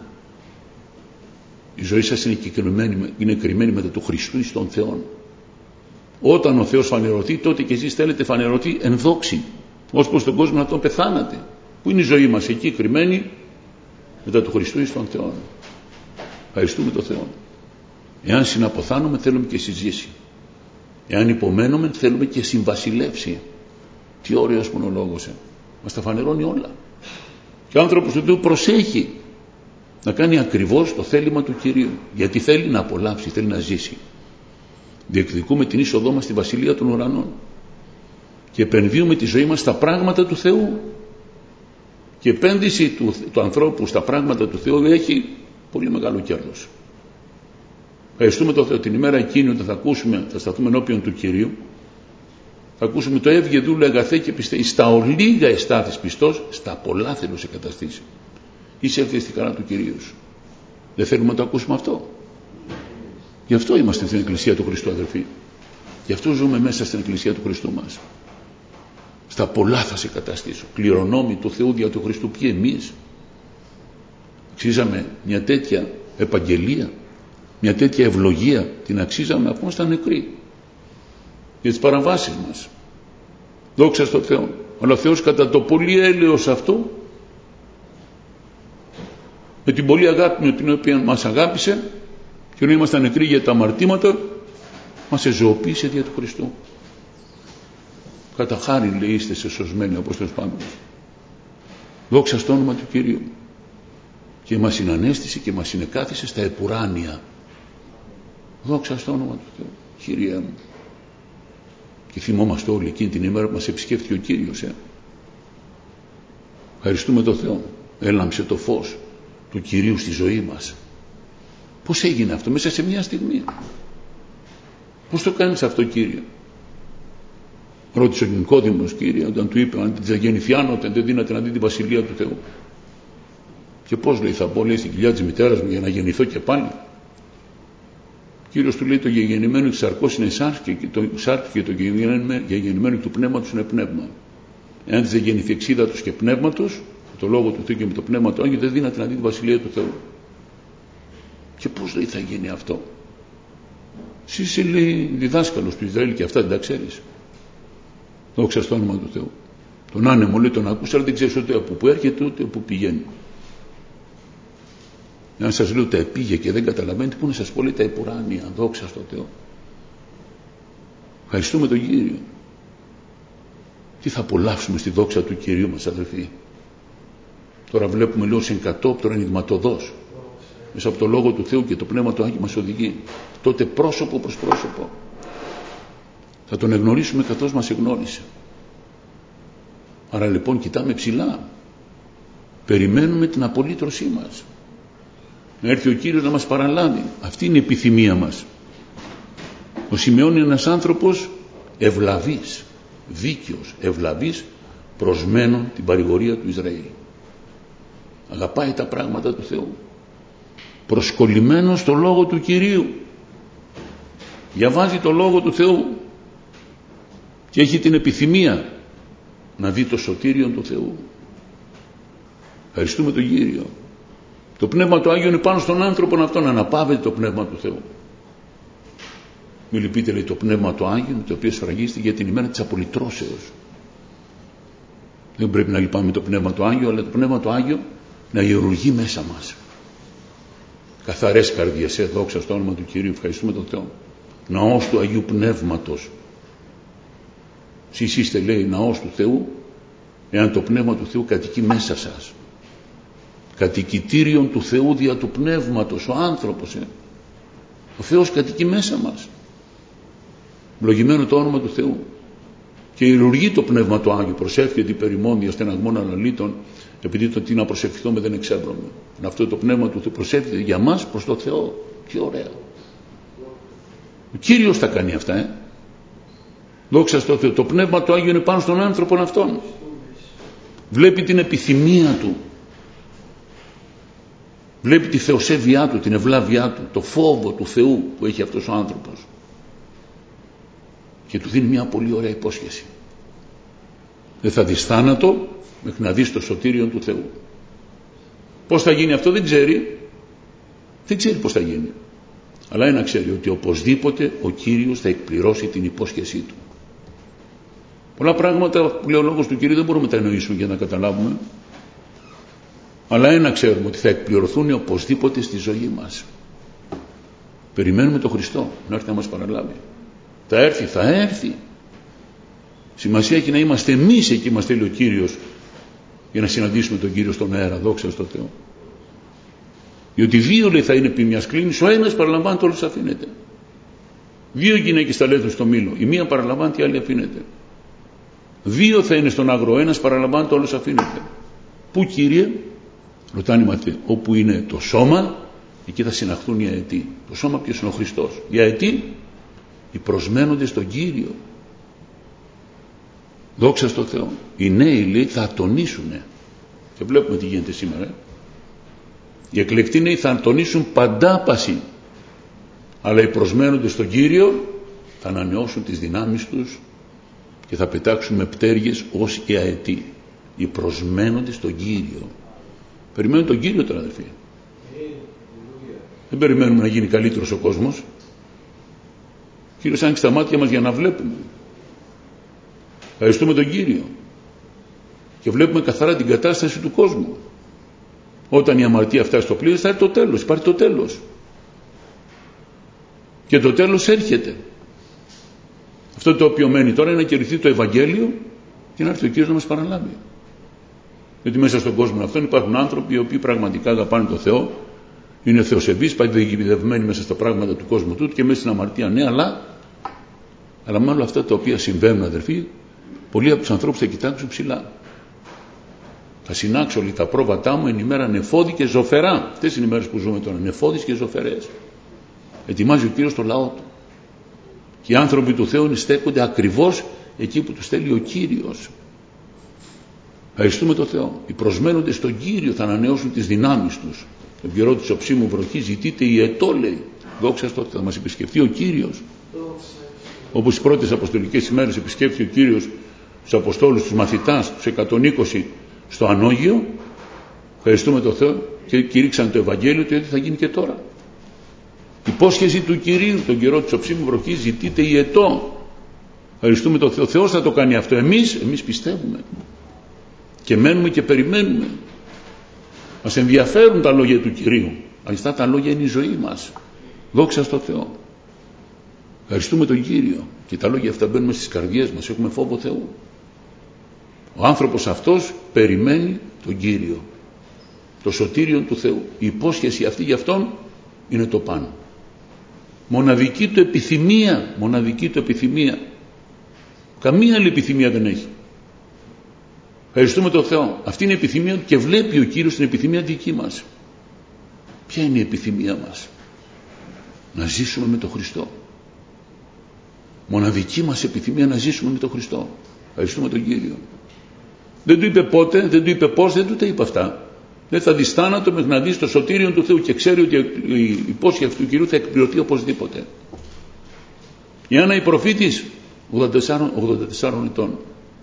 Η ζωή σας είναι κρυμμένη μετά του Χριστού εις τον Θεόν. Όταν ο Θεός φανερωθεί, τότε και εσείς θέλετε φανερωθεί εν δόξη. Ως προς τον κόσμο αυτόν πεθάνατε. Πού είναι η ζωή μας? Εκεί κρυμμένη μετά του Χριστού εις τον Θεόν. Ευχαριστούμε τον Θεό. Εάν συναποθάνουμε, θέλουμε και συζήσει. Εάν υπομένουμε, θέλουμε και συμβασιλεύσει. Τι ωραίος που είναι ο λόγος. Μας τα φανερώνει όλα. Και ο άνθρωπος του Θεού προσέχει να κάνει ακριβώς το θέλημα του Κυρίου. Γιατί θέλει να απολαύσει, θέλει να ζήσει. Διεκδικούμε την είσοδό μας στη Βασιλεία των Ουρανών. Και επενδύουμε τη ζωή μας στα πράγματα του Θεού. Και η επένδυση του ανθρώπου στα πράγματα του Θεού έχει πολύ μεγάλο κέρδος. Ευχαριστούμε τον Θεό την ημέρα εκείνη όταν θα σταθούμε ενώπιον του Κυρίου. Θα ακούσουμε το έβγε δούλου αγαθέ και πιστεύει. Στα ολίγα εστάθης πιστός, στα πολλά θέλω σε καταστήσει. Είσαι έρθει στη χαρά του Κυρίου σου. Δεν θέλουμε να το ακούσουμε αυτό? Γι' αυτό είμαστε στην Εκκλησία του Χριστού, αδελφοί. Γι' αυτό ζούμε μέσα στην Εκκλησία του Χριστού μας. Στα πολλά θα σε καταστήσω. Κληρονόμοι του Θεού δια του Χριστού. Ποιοι εμείς? Αξίζαμε μια τέτοια επαγγελία, μια τέτοια ευλογία? Την αξίζαμε ακόμα στα νεκροί. Για τις παραβάσεις μας. Δόξα στον Θεό. Αλλά ο Θεός κατά το πολύ έλεος αυτό, με την πολύ αγάπη με την οποία μας αγάπησε, και ενώ ήμασταν νεκροί για τα αμαρτήματα, μας εζωοποίησε δια του Χριστού. Κατά χάριν, λέει, είστε σε σωσμένοι, ο Απόστολος Παύλος. Δόξα στο όνομα του Κυρίου. Και μας συνανέστησε και μας συνεκάθισε στα επουράνια. Δόξα στο όνομα του Θεού. Κύριε μου. Και θυμόμαστε όλοι εκείνη την ημέρα που μας επισκέφθηκε ο Κύριος. Ευχαριστούμε τον Θεό. Έλαμψε το φως του Κυρίου στη ζωή μας. Πώς έγινε αυτό? Μέσα σε μια στιγμή. Πώς το κάνεις αυτό, Κύριε? Ρώτησε ο Νικόδημος, Κύριε, όταν του είπε: αν δεν γεννηθεί άνωθεν, δεν δύναται να δει τη Βασιλεία του Θεού. Και πώς, λέει, θα μπω, λέει, στην κοιλιά της μητέρας μου για να γεννηθώ και πάλι? Ο Κύριος του λέει: το γεγεννημένο της σαρκός είναι σάρκη, και το σάρκη και το γεγεννημένο του πνεύματος είναι πνεύμα. Εάν δεν γεννηθεί εξίδατος και πνεύματος, με το λόγο του Θεού και με το πνεύμα του Άγιο, δεν δύναται να δει τη Βασιλεία του Θεού. Και πώς, λέει, θα γίνει αυτό? Εσύ είσαι, λέει, διδάσκαλος του Ισραήλ και αυτά δεν τα ξέρεις? Δόξα στο όνομα του Θεού. Τον άνεμο, λέει, τον ακούς, αλλά δεν ξέρεις ούτε από πού έρχεται ούτε από πού πηγαίνει. Αν σας λέω τα επίγεια και δεν καταλαβαίνετε, πού να σας πω, λέει, τα επουράνια. Δόξα στο Θεό. Ευχαριστούμε τον Κύριο. Τι θα απολαύσουμε στη δόξα του Κυρίου μας, αδελφοί? Τώρα βλέπουμε, λέω, συγκατόπτωρο ενηγματωδώς. Μέσα από το Λόγο του Θεού και το Πνεύμα του Άγιο μας οδηγεί. Τότε πρόσωπο προς πρόσωπο. Θα τον εγνωρίσουμε καθώς μας εγνώρισε. Άρα λοιπόν κοιτάμε ψηλά. Περιμένουμε την απολύτρωσή μας. Να έρθει ο Κύριος να μας παραλάβει. Αυτή είναι η επιθυμία μας. Ο Σιμεών είναι ένας άνθρωπος ευλαβής, δίκαιος, ευλαβής, προσμένων την παρηγορία του Ισραήλ. Αγαπάει τα πράγματα του Θεού. Προσκολλημένος στο Λόγο του Κυρίου. Διαβάζει το Λόγο του Θεού και έχει την επιθυμία να δει το σωτήριον του Θεού. Ευχαριστούμε τον Κύριο. Το Πνεύμα του Άγιο είναι πάνω στον άνθρωπο αυτόν, να αναπαύεται το Πνεύμα του Θεού. Μη λυπείτε, λέει, το Πνεύμα του Άγιο, το οποίο σφραγίστηκε για την ημέρα της απολυτρώσεως. Δεν πρέπει να λυπάμε το Πνεύμα του Άγιο, αλλά το Πνεύμα του Άγιο να ιερουργεί μέσα μας. Καθαρές καρδιές, δόξα στο όνομα του Κυρίου. Ευχαριστούμε τον Θεό. Ναός του Αγίου Πνεύματος. Εσείς είστε, λέει, ναός του Θεού, εάν το Πνεύμα του Θεού κατοικεί μέσα σας. Κατοικητήριον του Θεού δια του Πνεύματος, ο άνθρωπος. Ο Θεός κατοικεί μέσα μας. Ευλογημένο το όνομα του Θεού. Και ιερουργεί το Πνεύμα του Άγιο. Προσεύχεται υπερημόνια στεναγμών αναλύτων, επειδή το τι να προσευχηθούμε δεν εξεύρωμε. Αυτό το Πνεύμα του Θεού προσεύχεται για μας προς το Θεό. Τι ωραία. Ο Κύριος τα κάνει αυτά. Δόξα τω Θεώ. Το Πνεύμα το Άγιο είναι πάνω στον άνθρωπο αυτόν. Βλέπει την επιθυμία του. Βλέπει τη θεοσέβειά του, την ευλάβειά του, το φόβο του Θεού που έχει αυτός ο άνθρωπος. Και του δίνει μια πολύ ωραία υπόσχεση. Δεν θα δεις θάνατο μέχρι να δεις το σωτήριο του Θεού. Πώς θα γίνει αυτό δεν ξέρει. Δεν ξέρει πώς θα γίνει. Αλλά ένα ξέρει, ότι οπωσδήποτε ο Κύριος θα εκπληρώσει την υπόσχεσή του. Πολλά πράγματα που λέει ο λόγος του Κυρίου δεν μπορούμε να τα εννοήσουμε για να καταλάβουμε. Αλλά ένα ξέρουμε, ότι θα εκπληρωθούν οπωσδήποτε στη ζωή μας. Περιμένουμε τον Χριστό να έρθει να μας παραλάβει. Θα έρθει. Σημασία έχει να είμαστε εμείς εκεί μας θέλει ο Κύριος για να συναντήσουμε τον Κύριο στον αέρα. Δόξα στον Θεό. Διότι δύο λέει θα είναι επί μιας κλίνης, ο ένας παραλαμβάνεται, όλος αφήνεται. Δύο γυναίκες θα λέθουν στο μήλο, η μία παραλαμβάνεται, η άλλη αφήνεται. Δύο θα είναι στον άγρο, ο ένας παραλαμβάνεται, όλος αφήνεται. Πού Κύριε? Ρωτάνε οι μαθητές. Όπου είναι το σώμα, εκεί θα συναχθούν οι αετοί. Το σώμα ποιος είναι? Ο Χριστός. Οι αετοί, οι προσμένοντες στον Κύριο. Δόξα στον Θεό. Οι νέοι λέει θα ατονίσουνε. Και βλέπουμε τι γίνεται σήμερα. Οι εκλεκτοί νέοι θα ατονίσουν παντάπαση. Αλλά οι προσμένοντες στον Κύριο θα ανανεώσουν τις δυνάμεις τους και θα πετάξουν με πτέρυγες ως οι αετοί. Οι προσμένοντες στον Κύριο. Περιμένουν τον Κύριο τώρα, αδελφοί. Δεν περιμένουμε να γίνει καλύτερος ο κόσμος. Ο Κύριος άνοιξε τα μάτια μας για να βλέπουμε. Ευχαριστούμε τον Κύριο. Και βλέπουμε καθαρά την κατάσταση του κόσμου. Όταν η αμαρτία φτάσει στο πλήρες θα έρθει το τέλος. Υπάρχει το τέλος. Και το τέλος έρχεται. Αυτό το οποίο μένει τώρα είναι να κηρυχθεί το Ευαγγέλιο και να έρθει ο Κύριος να μας παραλάβει. Γιατί μέσα στον κόσμο αυτόν υπάρχουν άνθρωποι οι οποίοι πραγματικά αγαπάνε τον Θεό, είναι θεοσεβείς, παγιδευμένοι μέσα στα πράγματα του κόσμου του και μέσα στην αμαρτία, ναι, αλλά με όλα αυτά τα οποία συμβαίνουν, αδερφοί, πολλοί από τους ανθρώπους θα κοιτάξουν ψηλά. Θα συνάξω όλοι τα πρόβατά μου εν ημέρα νεφώδη και ζωφερά. Αυτές είναι οι μέρες που ζούμε τώρα, νεφώδεις και ζωφερές. Ετοιμάζει ο Κύριος το λαό του. Και οι άνθρωποι του Θεού στέκονται ακριβώς εκεί που τους θέλει ο Κύριος. Ευχαριστούμε τον Θεό. Οι προσμένοντες στον Κύριο θα ανανεώσουν τις δυνάμεις τους. Τον καιρό της οψίμου βροχής ζητείτε η ετώ, λέει. Δόξα στο θα μας επισκεφτεί ο Κύριος. Όπως τις πρώτες αποστολικές ημέρες επισκέφτει ο Κύριος τους Αποστόλους, τους μαθητάς, τους 120 στο Ανώγειο. Ευχαριστούμε τον Θεό και κήρυξαν το Ευαγγέλιο και ότι θα γίνει και τώρα. Υπόσχεση του Κυρίου, τον καιρό της οψίμου βροχής ζητείτε η ετώ. Ευχαριστούμε τον Θεό. Ο Θεός θα το κάνει αυτό. Εμείς πιστεύουμε. Και μένουμε και περιμένουμε. Μας ενδιαφέρουν τα λόγια του Κυρίου. Αυτά τα λόγια είναι η ζωή μας. Δόξα στο Θεό. Ευχαριστούμε τον Κύριο. Και τα λόγια αυτά μπαίνουν στις καρδιές μας. Έχουμε φόβο Θεού. Ο άνθρωπος αυτός περιμένει τον Κύριο. Το σωτήριο του Θεού. Η υπόσχεση αυτή για αυτόν είναι το πάνω. Μοναδική του επιθυμία. Μοναδική του επιθυμία. Καμία άλλη επιθυμία δεν έχει. Ευχαριστούμε τον Θεό. Αυτή είναι η επιθυμία του και βλέπει ο Κύριος την επιθυμία δική μας. Ποια είναι η επιθυμία μας? Να ζήσουμε με τον Χριστό. Μοναδική μας επιθυμία να ζήσουμε με τον Χριστό. Ευχαριστούμε τον Κύριο. Δεν του είπε πότε, δεν του είπε πώς, δεν του τα είπε αυτά. Δεν θα δεις θάνατο μέχρι να δεις το σωτήριο του Θεού και ξέρει ότι η υπόσχεση του Κυρίου θα εκπληρωθεί οπωσδήποτε. Η Άννα η προφήτης 84 ετών.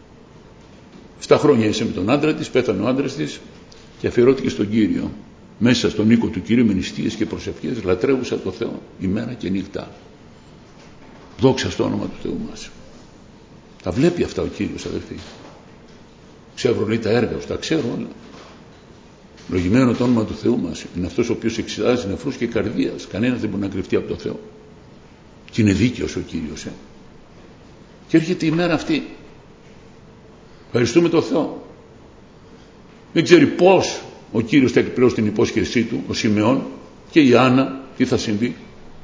7 χρόνια είσαι με τον άντρα της, πέθανε ο άντρας της και αφιερώθηκε στον Κύριο. Μέσα στον οίκο του Κυρίου με νηστείες και προσευχές λατρεύουσα το Θεό ημέρα και νύχτα. Δόξα στο όνομα του Θεού μας. Τα βλέπει αυτά ο Κύριος, αδελφοί. Ξέρω λέει τα έργα σου, τα ξέρω όλα. Λογημένο το όνομα του Θεού μας. Είναι αυτός ο οποίος εξετάζει νεφρούς και καρδίας. Κανένας δεν μπορεί να κρυφτεί από το Θεό. Και είναι δίκαιος ο Κύριος. Και έρχεται η μέρα αυτή. Ευχαριστούμε τον Θεό. Δεν ξέρει πώς ο Κύριος θα εκπληρώσει την υπόσχεσή του, ο Σιμεών και η Άννα, τι θα συμβεί.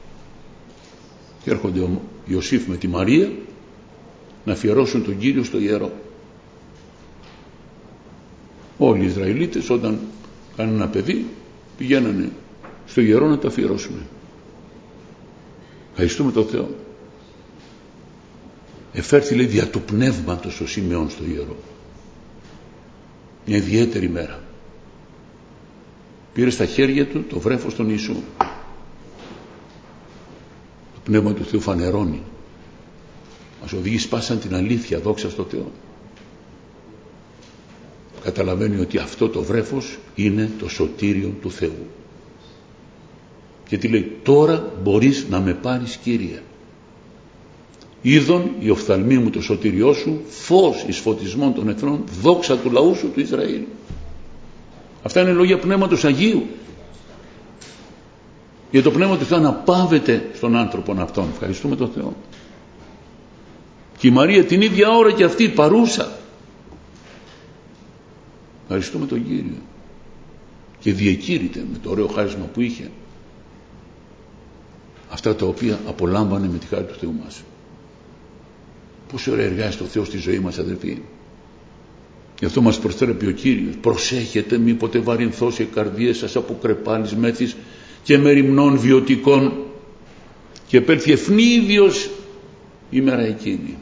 Και έρχονται ο Ιωσήφ με τη Μαρία να αφιερώσουν τον Κύριο στο ιερό. Όλοι οι Ισραηλίτες όταν κάνουν ένα παιδί πηγαίνανε στο ιερό να το αφιερώσουν. Ευχαριστούμε τον Θεό. Εφέρθη, λέει, δια του πνεύματος ο Σιμεών στο ιερό. Μια ιδιαίτερη μέρα. Πήρε στα χέρια του το βρέφος των Ιησού. Το πνεύμα του Θεού φανερώνει. Μας οδηγεί σπάσαν την αλήθεια, δόξα στο Θεό. Καταλαβαίνει ότι αυτό το βρέφος είναι το σωτήριο του Θεού. Και τι λέει, τώρα μπορείς να με πάρεις, Κύριε. Είδον η οφθαλμή μου το σωτήριό σου, φως εις φωτισμών των εθνών, δόξα του λαού σου του Ισραήλ. Αυτά είναι λόγια Πνεύματος Αγίου. Για το Πνεύμα του Θεού αναπαύεται στον άνθρωπο αυτόν. Ευχαριστούμε τον Θεό. Και η Μαρία την ίδια ώρα και αυτή παρούσα. Ευχαριστούμε τον Κύριο. Και διεκήρυται με το ωραίο χάρισμα που είχε αυτά τα οποία απολάμβανε με τη χάρη του Θεού μας. Πόσο ωραία εργάζεται ο Θεός στη ζωή μας, αδελφοί. Γι' αυτό μας προστρέπει ο Κύριος. Προσέχετε μήποτε βαρυνθώσει οι καρδίες σας από κρεπάλης μέθης και μεριμνών βιωτικών, και επέλθει ευνίδιος ημέρα εκείνη.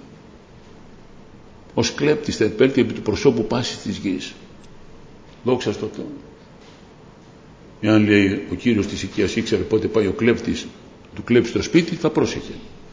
Ως κλέπτης θα επέλθει επί του προσώπου πάσης της γης. Δόξα στο Θεό. Εάν, λέει, ο Κύριος της οικίας ήξερε πότε πάει ο κλέπτης, του κλέψει το σπίτι, θα πρόσεχε.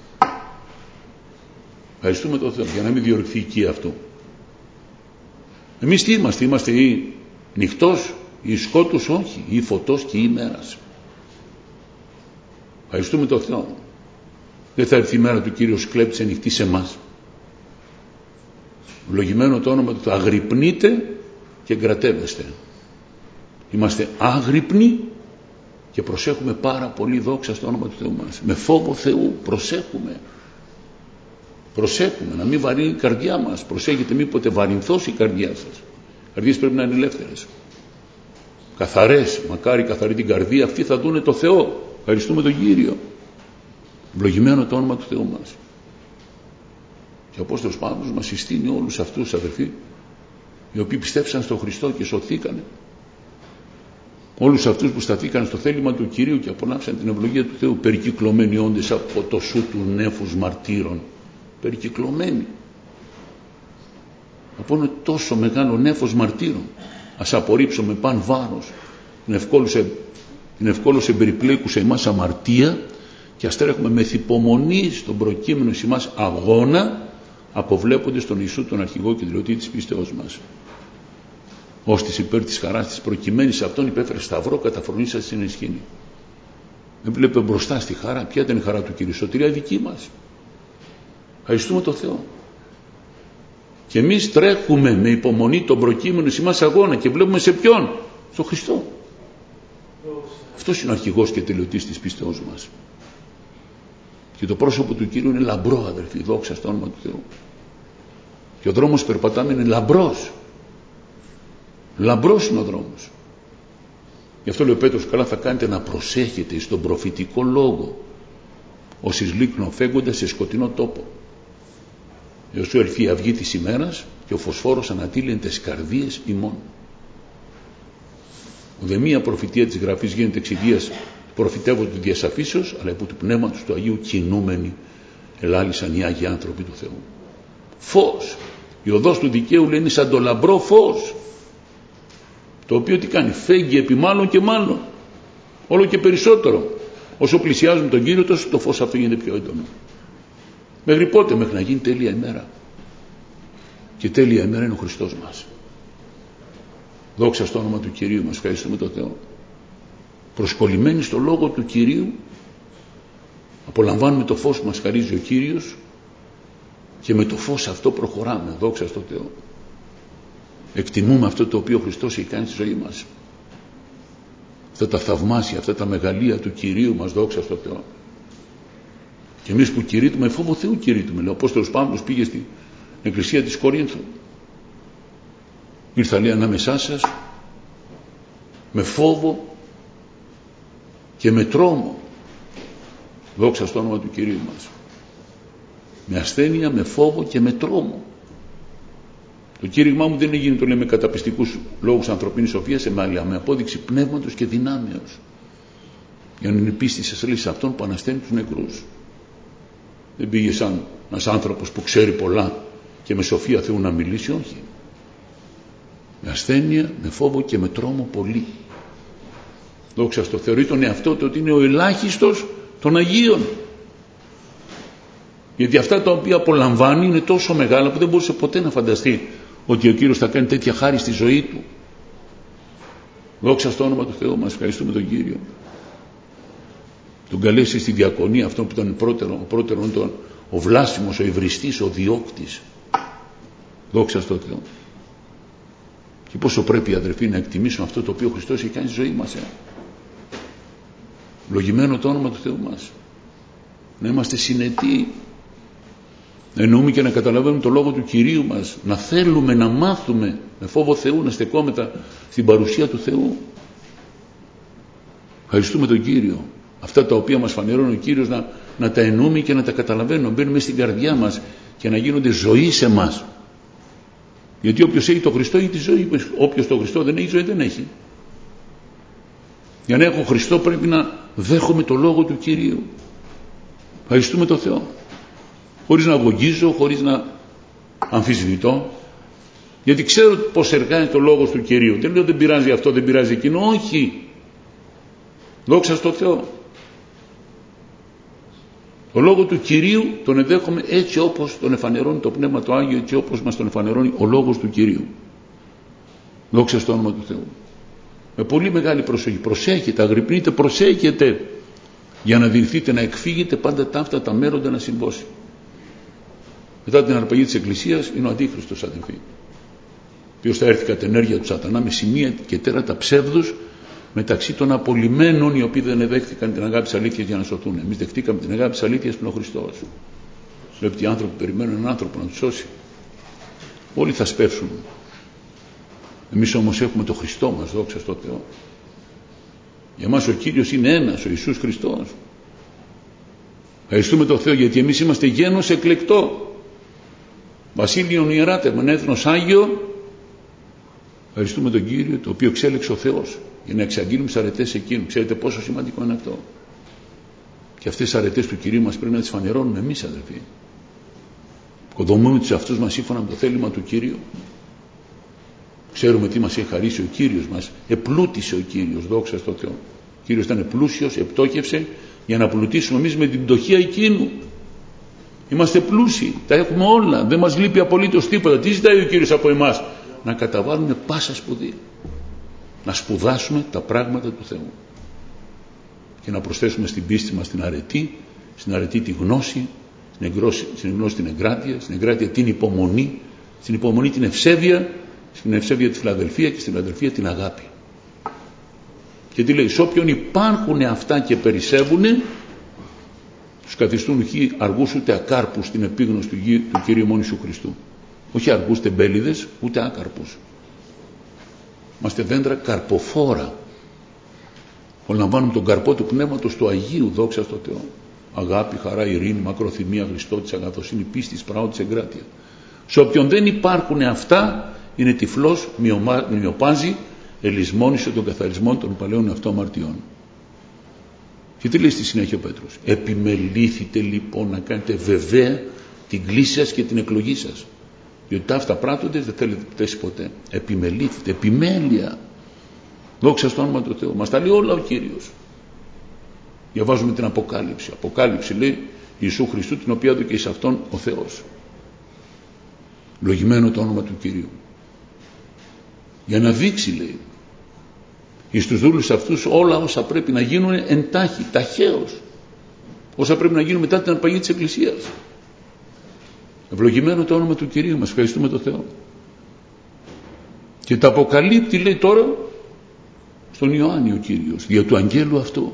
Ευχαριστούμε τον Θεό για να μην διορριχθεί η οικία αυτού. Εμείς τι είμαστε ή νυχτός ή σκότους? Όχι, ή φωτός και ή ημέρας. Ευχαριστούμε τον Θεό. Δεν θα έρθει η μέρα του Κύριος κλέπτης ανοιχτή σε εμάς. Ευλογημένο το όνομα του Θεού. Αγρυπνείτε και εγκρατεύεστε. Είμαστε άγρυπνοι και προσέχουμε πάρα πολύ, δόξα στο όνομα του Θεού μας. Με φόβο Θεού προσέχουμε. Προσέχουμε να μην βαρύνει η καρδιά μας. Προσέχετε μήποτε βαρυνθώσει η καρδιά σας. Οι καρδιές πρέπει να είναι ελεύθερες. Καθαρές, μακάρι καθαρή την καρδία, αυτοί θα δούνε το Θεό. Ευχαριστούμε τον Κύριο. Ευλογημένο το όνομα του Θεού μας. Και ο Απόστολος Παύλος μας συστήνει όλους αυτούς, αδελφοί, οι οποίοι πιστέψαν στον Χριστό και σωθήκανε. Όλους αυτούς που σταθήκαν στο θέλημα του Κυρίου και απολαύσαν την ευλογία του Θεού, περικυκλωμένοι όντες από το σου του νέφους μαρτύρων. Περικυκλωμένοι από ένα τόσο μεγάλο νέφος μαρτύρων. Ας απορρίψουμε παν βάρος, την ευκόλως εμπεριπλέκουσα εμάς αμαρτία, και ας τρέχουμε με θυπομονή στον προκείμενο εμάς αγώνα, αποβλέποντες τον Ιησού τον αρχηγό και δηλωτή της πίστεως μας. Ώστις υπέρ της χαράς της προκειμένης αυτόν υπέφερε σταυρό, καταφρονήσας στην εσχήνη. Δεν βλέπουμε μπροστά στη χαρά. Ποια ήταν η χαρά του Κυρίου? Σωτηρία δική μας. Ευχαριστούμε τον Θεό. Και εμείς τρέχουμε με υπομονή τον προκείμενο εμάς αγώνα και βλέπουμε σε ποιον? Στον Χριστό. Αυτός είναι ο αρχηγός και τελειωτής της πίστεως μας. Και το πρόσωπο του Κυρίου είναι λαμπρό, αδελφοί, δόξα στο όνομα του Θεού. Και ο δρόμος που περπατάμε είναι λαμπρός. Λαμπρός είναι ο δρόμος. Γι' αυτό λέει ο Πέτρος, καλά θα κάνετε να προσέχετε στον προφητικό λόγο, όσοι λύκνο φέγγοντας σε σκοτεινό τόπο. Έως σου ελθεί η αυγή της ημέρας και ο φωσφόρος ανατείλει τες καρδίες ημών. Ουδε μία προφητεία της Γραφής γίνεται εξηγίας προφητεύονται του διασαφήσεως, αλλά υπό του Πνεύματος του Αγίου κινούμενοι ελάλησαν οι Άγιοι άνθρωποι του Θεού. Φως. Η οδός του δικαίου, λέει, είναι σαν το λαμπρό φως, το οποίο τι κάνει? Φέγγει επί μάλλον και μάλλον, όλο και περισσότερο. Όσο πλησιάζουμε τον Κύριο, τόσο το φως αυτό γίνεται πιο έντονο. Μέχρι πότε? Μέχρι να γίνει τέλεια ημέρα. Και τέλεια ημέρα είναι ο Χριστός μας. Δόξα στο όνομα του Κυρίου μας. Ευχαριστούμε τον Θεό. Προσκολλημένοι στο λόγο του Κυρίου, απολαμβάνουμε το φως που μας χαρίζει ο Κύριος και με το φως αυτό προχωράμε. Δόξα στο Θεό. Εκτιμούμε αυτό το οποίο ο Χριστός έχει κάνει στη ζωή μας. Αυτά τα θαυμάσια, αυτά τα μεγαλεία του Κυρίου μας. Δόξα στο Θεό. Και εμείς που κηρύττουμε, φόβο Θεού κηρύττουμε. Λέει ο Απόστολος Παύλος, πήγε στην εκκλησία της Κορίνθου. Ήρθα, λέει, ανάμεσά σας με φόβο και με τρόμο. Δόξα στο όνομα του Κυρίου μας. Με ασθένεια, με φόβο και με τρόμο. Το κήρυγμά μου δεν έγινε, το λέμε, με καταπιστικούς λόγους ανθρωπίνης σοφίας, αλλά με απόδειξη πνεύματος και δυνάμεως. Για να είναι πίστη σας, λέει, σε αυτόν που ανασταίνει τους νεκρούς. Δεν πήγε σαν ένας άνθρωπος που ξέρει πολλά και με σοφία Θεού να μιλήσει, όχι. Με ασθένεια, με φόβο και με τρόμο πολύ. Δόξα στο, θεωρεί τον εαυτό του ότι είναι ο ελάχιστος των Αγίων. Γιατί αυτά τα οποία απολαμβάνει είναι τόσο μεγάλα που δεν μπορούσε ποτέ να φανταστεί ότι ο Κύριος θα κάνει τέτοια χάρη στη ζωή του. Δόξα στο όνομα του Θεού μας. Ευχαριστούμε τον Κύριο. Τον καλέσει στη διακονία, αυτόν που ήταν ο πρώτερον, ο βλάσφημος, ο υβριστής, ο διώκτης. Δόξα στο Θεό. Και πόσο πρέπει, αδερφοί, να εκτιμήσουμε αυτό το οποίο ο Χριστός έχει κάνει στη ζωή μας. Λογημένο το όνομα του Θεού μας. Να είμαστε συνετοί. Να εννοούμε και να καταλαβαίνουμε το λόγο του Κυρίου μας. Να θέλουμε να μάθουμε με φόβο Θεού, να στεκόμεθα στην παρουσία του Θεού. Ευχαριστούμε τον Κύριο. Αυτά τα οποία μας φανερώνει ο Κύριος να τα εννοούμε και να τα καταλαβαίνουμε. Μπαίνουμε στην καρδιά μας και να γίνονται ζωή σε μας. Γιατί όποιος έχει το Χριστό έχει τη ζωή. Όποιος το Χριστό δεν έχει ζωή δεν έχει. Για να έχω Χριστό πρέπει να δέχομαι το λόγο του Κυρίου. Ευχαριστούμε τον Θεό. Χωρίς να αγωγίζω, χωρίς να αμφισβητώ. Γιατί ξέρω πως εργάζεται ο λόγος του Κυρίου. Δεν λέω δεν πειράζει αυτό, δεν πειράζει εκείνο. Όχι. Δόξα στο Θεό. Το λόγο του Κυρίου τον εδέχομαι έτσι όπως τον εφανερώνει το Πνεύμα το Άγιο, έτσι όπως μας τον εφανερώνει ο λόγος του Κυρίου. Δόξα στο όνομα του Θεού. Με πολύ μεγάλη προσοχή. Προσέχετε, αγρυπνείτε, προσέχετε για να διηθείτε, να εκφύγετε πάντα αυτά τα μέροντα να συμβώσει. Μετά την αρπαγή της Εκκλησίας είναι ο Αντίχριστος, αδελφοί, ο οποίος θα έρθει κατά ενέργεια του Σατανά με σημεία και τέρατα ψεύδους μεταξύ των απολυμένων οι οποίοι δεν δέχτηκαν την αγάπη της αλήθειας για να σωθούν. Εμείς δεχτήκαμε την αγάπη της αλήθειας που είναι ο Χριστός. Βλέπει οι άνθρωποι περιμένουν έναν άνθρωπο να τους σώσει. Όλοι θα σπεύσουν. Εμείς όμως έχουμε το Χριστό μας, δόξα στο Θεό. Για μας ο Κύριος είναι ένας, ο Ιησούς Χριστός. Ευχαριστούμε τον Θεό γιατί εμείς είμαστε γένος εκλεκτό. Βασίλειον ιεράτευμα, έθνος Άγιο. Ευχαριστούμε τον Κύριο, το οποίο εξέλεξε ο Θεός για να εξαγγείλουμε τις αρετές εκείνου. Ξέρετε πόσο σημαντικό είναι αυτό. Και αυτές τις αρετές του Κυρίου μας πρέπει να τις φανερώνουμε εμείς, αδελφοί. Οικοδομούμε τους εαυτούς μας σύμφωνα με το θέλημα του Κυρίου. Ξέρουμε τι μας έχει χαρίσει ο Κύριος μας. Επλούτησε ο Κύριος, δόξα στο Θεό. Ο Κύριος ήταν πλούσιος, επτόχευσε για να πλουτίσουμε εμείς με την πτωχία εκείνου. Είμαστε πλούσιοι, τα έχουμε όλα, δεν μας λείπει απολύτως τίποτα. Τι ζητάει ο Κύριος από εμάς? Να καταβάλουμε πάσα σπουδή. Να σπουδάσουμε τα πράγματα του Θεού. Και να προσθέσουμε στην πίστη μας την αρετή τη γνώση, στην γνώση την εγκράτεια, στην εγκράτεια την υπομονή, στην υπομονή την ευσέβεια, στην ευσέβεια τη φιλαδελφία και στην φιλαδελφία την αγάπη. Και τι λέει? Σ' όποιον υπάρχουν αυτά και περισσεύουν, τους καθιστούν χι αργούς ούτε ακάρπους στην επίγνωση του Κυρίου μόνου Ιησού Χριστού. Όχι αργούς τεμπέληδες, ούτε άκαρπους. Είμαστε δέντρα καρποφόρα. Ολαμβάνουμε τον καρπό του Πνεύματος του Αγίου, δόξα στο Θεό. Αγάπη, χαρά, ειρήνη, μακροθυμία, Χριστότητα, αγαθοσύνη, πίστη, πράοτη, εγκράτεια. Σε όποιον δεν υπάρχουν αυτά, είναι τυφλός, μοιοπάζει, ελισμόνισε τον καθαρισμό των παλαιών αυτών αμαρτιών. Και τι λέει στη συνέχεια ο Πέτρος? Επιμελήθητε λοιπόν να κάνετε βεβαία την κλίση σας και την εκλογή σας. Διότι τα αυτά πράττονται δεν θέλετε πτέσει ποτέ. Επιμελήθητε, επιμέλεια. Δόξα στο όνομα του Θεού. Μας τα λέει όλα ο Κύριος. Διαβάζουμε την Αποκάλυψη. Αποκάλυψη λέει Ιησού Χριστού, την οποία έδωκε εις αυτόν ο Θεός. Λογημένο το όνομα του Κυρίου. Για να δείξει, λέει, εις τους δούλους αυτούς όλα όσα πρέπει να γίνουν εντάχει, ταχαίως. Όσα πρέπει να γίνουν μετά την αρπαγή της Εκκλησίας. Ευλογημένο το όνομα του Κυρίου μας. Ευχαριστούμε τον Θεό. Και τα αποκαλύπτει, λέει, τώρα στον Ιωάννη ο Κύριος για του αγγέλου αυτού,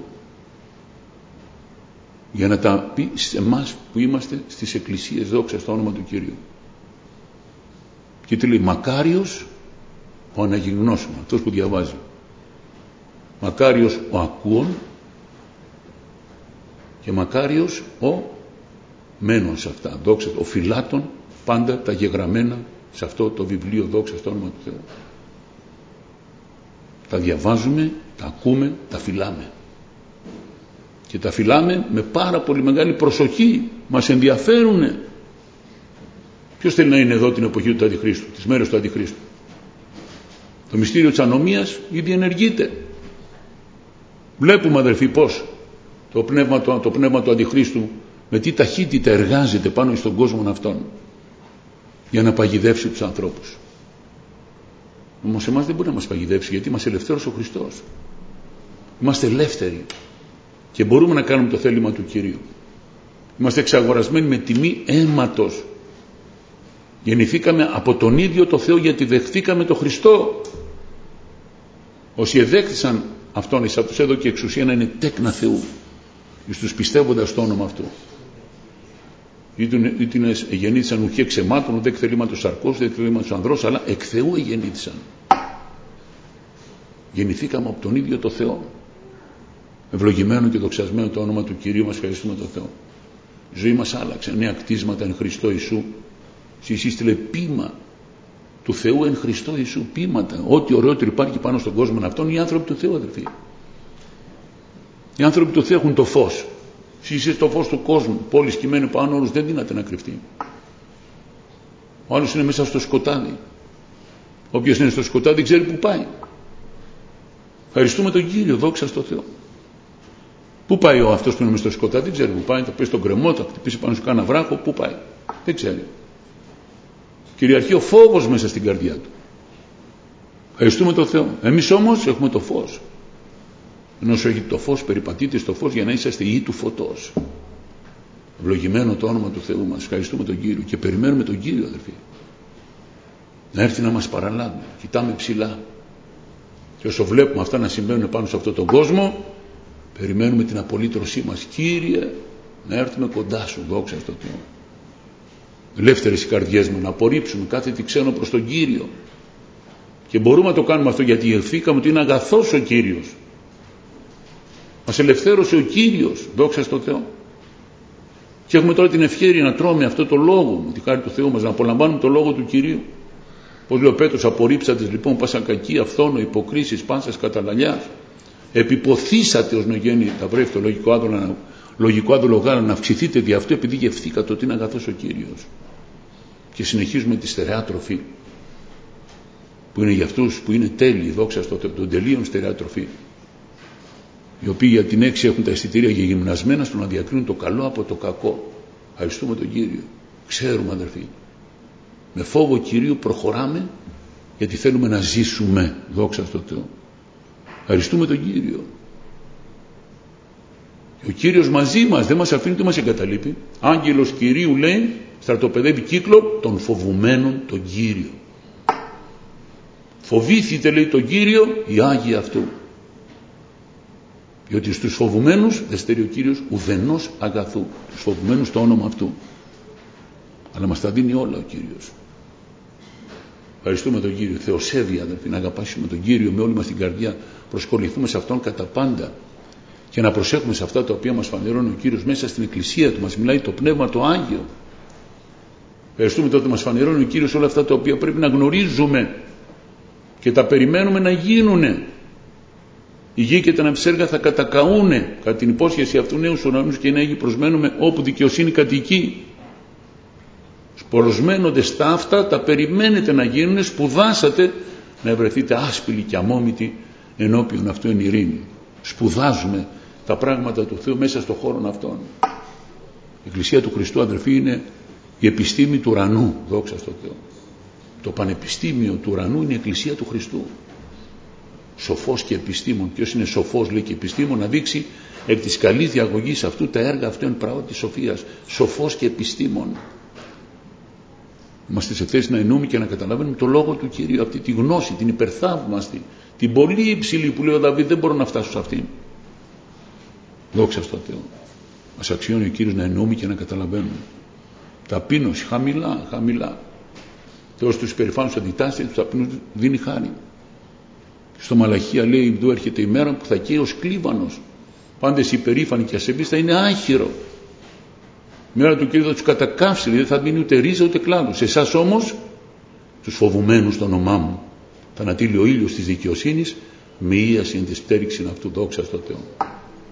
για να τα πει σε εμάς που είμαστε στις εκκλησίες, δόξα στο όνομα του Κυρίου. Και τι λέει? Μακάριος ο αναγυγνώσιμος, αυτός που διαβάζει. Μακάριος ο ακούων και μακάριος ο μένων σε αυτά, δόξα, ο φυλάτων πάντα τα γεγραμμένα σε αυτό το βιβλίο, δόξα στο όνομα του Θεού. Τα διαβάζουμε, τα ακούμε, τα φυλάμε. και τα φυλάμε με πάρα πολύ μεγάλη προσοχή. Μας ενδιαφέρουνε. Ποιος θέλει να είναι εδώ την εποχή του Αντιχρίστου, τις μέρες του Αντιχρίστου? Το μυστήριο της ανομίας ήδη ενεργείται. Βλέπουμε, αδερφοί, πως το πνεύμα του Αντιχρίστου με τι ταχύτητα εργάζεται πάνω στον κόσμο αυτόν για να παγιδεύσει τους ανθρώπους. Όμως εμάς δεν μπορεί να μας παγιδεύσει, γιατί μας ελευθέρωσε ο Χριστός. Είμαστε ελεύθεροι και μπορούμε να κάνουμε το θέλημα του Κυρίου. Είμαστε εξαγορασμένοι με τιμή αίματος. Γεννηθήκαμε από τον ίδιο το Θεό, γιατί δεχτήκαμε τον Χριστό. Όσοι εδέχθησαν αυτόν, εις αυτούς έδωκε εξουσία να είναι τέκνα Θεού, εις τους πιστεύοντας στο όνομα αυτού. Είτε γεννήθησαν ουχή εξ αιμάτων, ούτε εκ θελήματος σαρκός, ούτε εκ θελήματος ανδρός, αλλά εκ Θεού γεννήθησαν. Γεννηθήκαμε από τον ίδιο το Θεό. Ευλογημένο και δοξασμένο το όνομα του Κυρίου μας. Ευχαριστούμε τον Θεό. Η ζωή μας άλλαξε. Νέα κτίσματα εν Χριστώ Ιησού. Εσείς είστε ποίημα του Θεού εν Χριστώ Ιησού. Ποίηματα. Ό,τι ωραιότερο υπάρχει πάνω στον κόσμο αυτόν, οι άνθρωποι του Θεού, αδερφοί. Οι άνθρωποι του Θεού έχουν το φως. Εσείς είστε το φως του κόσμου. Πόλη κειμένη πάνω όρους δεν δύναται να κρυφτεί. Ο άλλος είναι μέσα στο σκοτάδι. Όποιος είναι στο σκοτάδι δεν ξέρει που πάει. Ευχαριστούμε τον Κύριο, δόξα στο Θεό. Πού πάει αυτός που είναι μέσα στο σκοτάδι? Δεν ξέρει που πάει. Θα πέσει στον κρεμό, θα χτυπήσει πάνω σε κάνα βράχο. Πού πάει? Δεν ξέρει. Κυριαρχεί ο φόβος μέσα στην καρδιά του. Ευχαριστούμε τον Θεό. Εμείς όμως έχουμε το φως. Ενώ όσο έχετε το φως, περιπατείτε στο φως για να είσαστε ιοί του φωτός. Ευλογημένο το όνομα του Θεού μας. Ευχαριστούμε τον Κύριο και περιμένουμε τον Κύριο, αδερφοί, να έρθει να μας παραλάβει. Κοιτάμε ψηλά. Και όσο βλέπουμε αυτά να συμβαίνουν πάνω σε αυτόν τον κόσμο, περιμένουμε την απολύτρωσή μας. Κύριε, να έρθουμε κοντά σου, δόξα στο Θεό. Ελεύθερες οι καρδιές μας, να απορρίψουμε κάθε τι ξένο προς τον Κύριο. Και μπορούμε να το κάνουμε αυτό, γιατί ελθήκαμε ότι είναι αγαθός ο Κύριος. Μας ελευθέρωσε ο Κύριος, δόξα στο Θεό. Και έχουμε τώρα την ευκαιρία να τρώμε αυτό το λόγο, με τη χάρη του Θεού μας, να απολαμβάνουμε το λόγο του Κυρίου. Πώς λέει ο Πέτρος, απορρίψατε λοιπόν πάσα κακία, φθόνο, υποκρίσεις, πάσας καταλαλιάς. Επιποθήσατε ως νογέννη, τα βρέφη, το λογικό άδωλο γάλα, να αυξηθείτε δι' αυτό, επειδή γευθήκατε ότι είναι αγαθός ο Κύριος. Και συνεχίζουμε τη στερεά τροφή, που είναι για αυτούς που είναι τέλειοι, δόξα στο Θεό, των τελείων στερεά τροφή, οι οποίοι για την έξι έχουν τα εισιτήρια για γυμνασμένα στο να διακρίνουν το καλό από το κακό. Ευχαριστούμε τον Κύριο. Ξέρουμε, αδερφοί, με φόβο Κυρίου προχωράμε, γιατί θέλουμε να ζήσουμε, δόξα στο Θεό. Ευχαριστούμε τον Κύριο. Ο Κύριος μαζί μας, δεν μας αφήνει, δεν μας εγκαταλείπει. Άγγελος Κυρίου, λέει, στρατοπεδεύει κύκλο των φοβουμένων τον Κύριο. Φοβήθητε, λέει, τον Κύριο οι Άγιοι αυτού. Διότι στους φοβουμένους δεν στερεί ο Κύριος ουδενός αγαθού. Τους φοβουμένους το όνομα αυτού. Αλλά μας τα δίνει όλα ο Κύριος. Ευχαριστούμε τον Κύριο. Θεοσέβεια, αδερφοί, να αγαπάσουμε τον Κύριο με όλη μας την καρδιά. Προσκοληθούμε σε Αυτόν κατά πάντα. Και να προσέχουμε σε αυτά τα οποία μας φανερώνει ο Κύριος μέσα στην Εκκλησία του. Μας μιλάει το Πνεύμα το Άγιο. Ευχαριστούμε τότε μας φανερώνει ο Κύριος όλα αυτά τα οποία πρέπει να γνωρίζουμε και τα περιμένουμε να γίνουνε. Η γη και τα ναυσέργα θα κατακαούνε κατά την υπόσχεση αυτού νέους ουρανούς και νέοι προσμένουμε όπου δικαιοσύνη κατοικεί. Σπορωσμένονται στα αυτά, τα περιμένετε να γίνουνε, σπουδάσατε να βρεθείτε άσπηλοι και αμόμητοι ενώπιον αυτού εν ειρήνη. Σπουδάζουμε τα πράγματα του Θεού μέσα στον χώρο αυτόν. Η Εκκλησία του Χριστού, αδερφοί, είναι η επιστήμη του ουρανού, δόξα στο Θεό. Το πανεπιστήμιο του ουρανού είναι η Εκκλησία του Χριστού. Σοφός και επιστήμον. Ποιος είναι σοφός, λέει, και επιστήμον? Να δείξει εκ της καλής διαγωγής αυτού τα έργα αυτού εν πραώ της σοφίας. Σοφός και επιστήμον. Είμαστε σε θέση να εννοούμε και να καταλαβαίνουμε το λόγο του Κυρίου, αυτή τη γνώση, την υπερθαύμαστη, την πολύ υψηλή που λέει ο Δαβίδ, δεν μπορώ να φτάσω σε αυτήν. Δόξα στο Θεό. Μας αξιώνει ο Κύριος να εννοούμε και να καταλαβαίνουμε. Ταπείνωση, χαμηλά, χαμηλά. Θεός τους υπερηφάνους αντιτάσσει, τους ταπεινούς δίνει χάρη. Στο Μαλαχία λέει, εδώ έρχεται η μέρα που θα καίει ως κλίβανος. Πάντες υπερήφανοι και ασεβείς θα είναι άχυρο. Η μέρα του Κύριου θα τους κατακάψει, δεν θα μείνει ούτε ρίζα ούτε κλάδος. Σε εσάς όμως, τους φοβουμένους το όνομά μου, θα ανατείλει ο ήλιος της δικαιοσύνης, με ίαση εν της πτέρυξην αυτού, δόξα στο Θεό.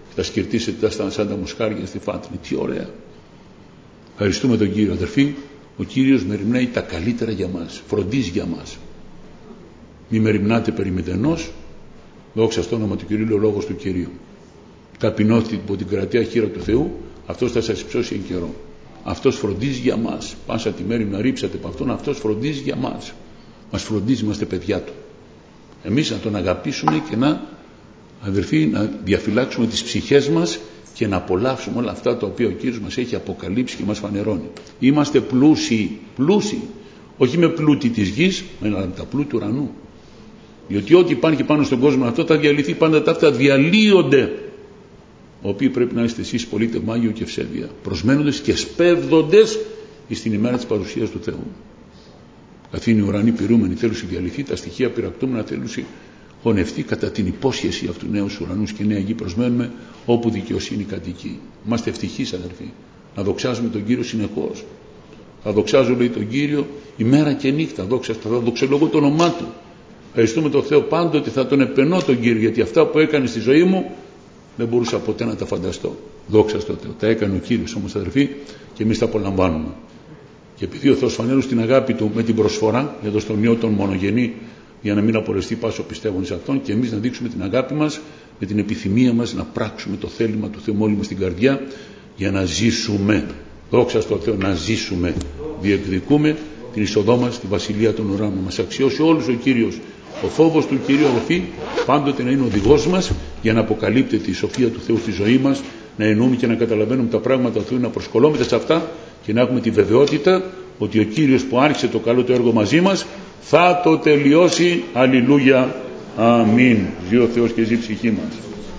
θα σκυρτήσετε σαν τα μοσχάρια στη φάτνη. Τι ωραία. Ευχαριστούμε τον Κύριο. Αδερφοί, ο Κύριος μεριμνάει τα καλύτερα για μας, φροντίζει για μας. Μη μεριμνάτε περί μηδενός, δόξα στο όνομα του Κυρίου, λέει ο λόγος του Κυρίου. Ταπεινώθητε υπό την κρατεία χείρα του Θεού, αυτός θα σας υψώσει εν καιρό. Αυτός φροντίζει για μας. Πάσα τη μέρη να ρίψατε από αυτόν, αυτός φροντίζει για μας. Μας φροντίζει, είμαστε παιδιά του. Εμείς να τον αγαπήσουμε και αδερφοί, να διαφυλάξουμε τις ψυχές μας και να απολαύσουμε όλα αυτά τα οποία ο Κύριος μας έχει αποκαλύψει και μας φανερώνει. Είμαστε πλούσιοι, όχι με πλούτη της γης, αλλά με τα πλούτη του ουρανού. Διότι ό,τι υπάρχει πάνω στον κόσμο αυτό θα διαλυθεί, πάντα τα αυτά διαλύονται. Οι οποίοι πρέπει να είστε εσείς πολίτευμα Άγιο και ευσέβεια, προσμένοντες και σπέβδοντες στην ημέρα της παρουσίας του Θεού. Καθήν οι ουρανοί πυρούμενοι θέλουσι διαλυθεί, τα στοιχεία πυρακτούμενα θέλουσι χωνευτεί κατά την υπόσχεση αυτού νέους ουρανούς και νέα γη προσμένουμε όπου δικαιοσύνη κατοικεί. Είμαστε ευτυχείς αδερφοί, να δοξάζουμε τον Κύριο συνεχώς. Θα δοξάζω, λέει, τον Κύριο ημέρα και νύχτα, θα δοξολογώ το όνομά Του. Ευχαριστούμε τον Θεό πάντοτε, θα τον επενώ τον Κύριο, γιατί αυτά που έκανε στη ζωή μου δεν μπορούσα ποτέ να τα φανταστώ. Δόξα στο Θεό. Τα έκανε ο Κύριος όμως αδερφοί και εμείς τα απολαμβάνουμε. Και επειδή ο Θεός φανέρωσε την αγάπη Του με την προσφορά για το στον Υιό τον μονογενή, για να μην απολεστεί πάσο πιστεύουν σε Αυτόν, και εμείς να δείξουμε την αγάπη μας με την επιθυμία μας να πράξουμε το θέλημα του Θεού με όλη μας την καρδιά για να ζήσουμε. Δόξα στο Θεό, να ζήσουμε. Διεκδικούμε την είσοδό μας στη Βασιλεία των Ουράνων. Μας αξιώσει όλους ο Κύριος. Ο φόβος του Κυρίου αδελφοί πάντοτε να είναι ο οδηγός μας για να αποκαλύπτεται η σοφία του Θεού στη ζωή μας, να εννοούμε και να καταλαβαίνουμε τα πράγματα του Θεού, να προσκολόμαστε σε αυτά και να έχουμε τη βεβαιότητα ότι ο Κύριος που άρχισε το καλό του έργο μαζί μας θα το τελειώσει. Αλληλούια. Αμήν. Ζει ο Θεός και ζει η ψυχή μας.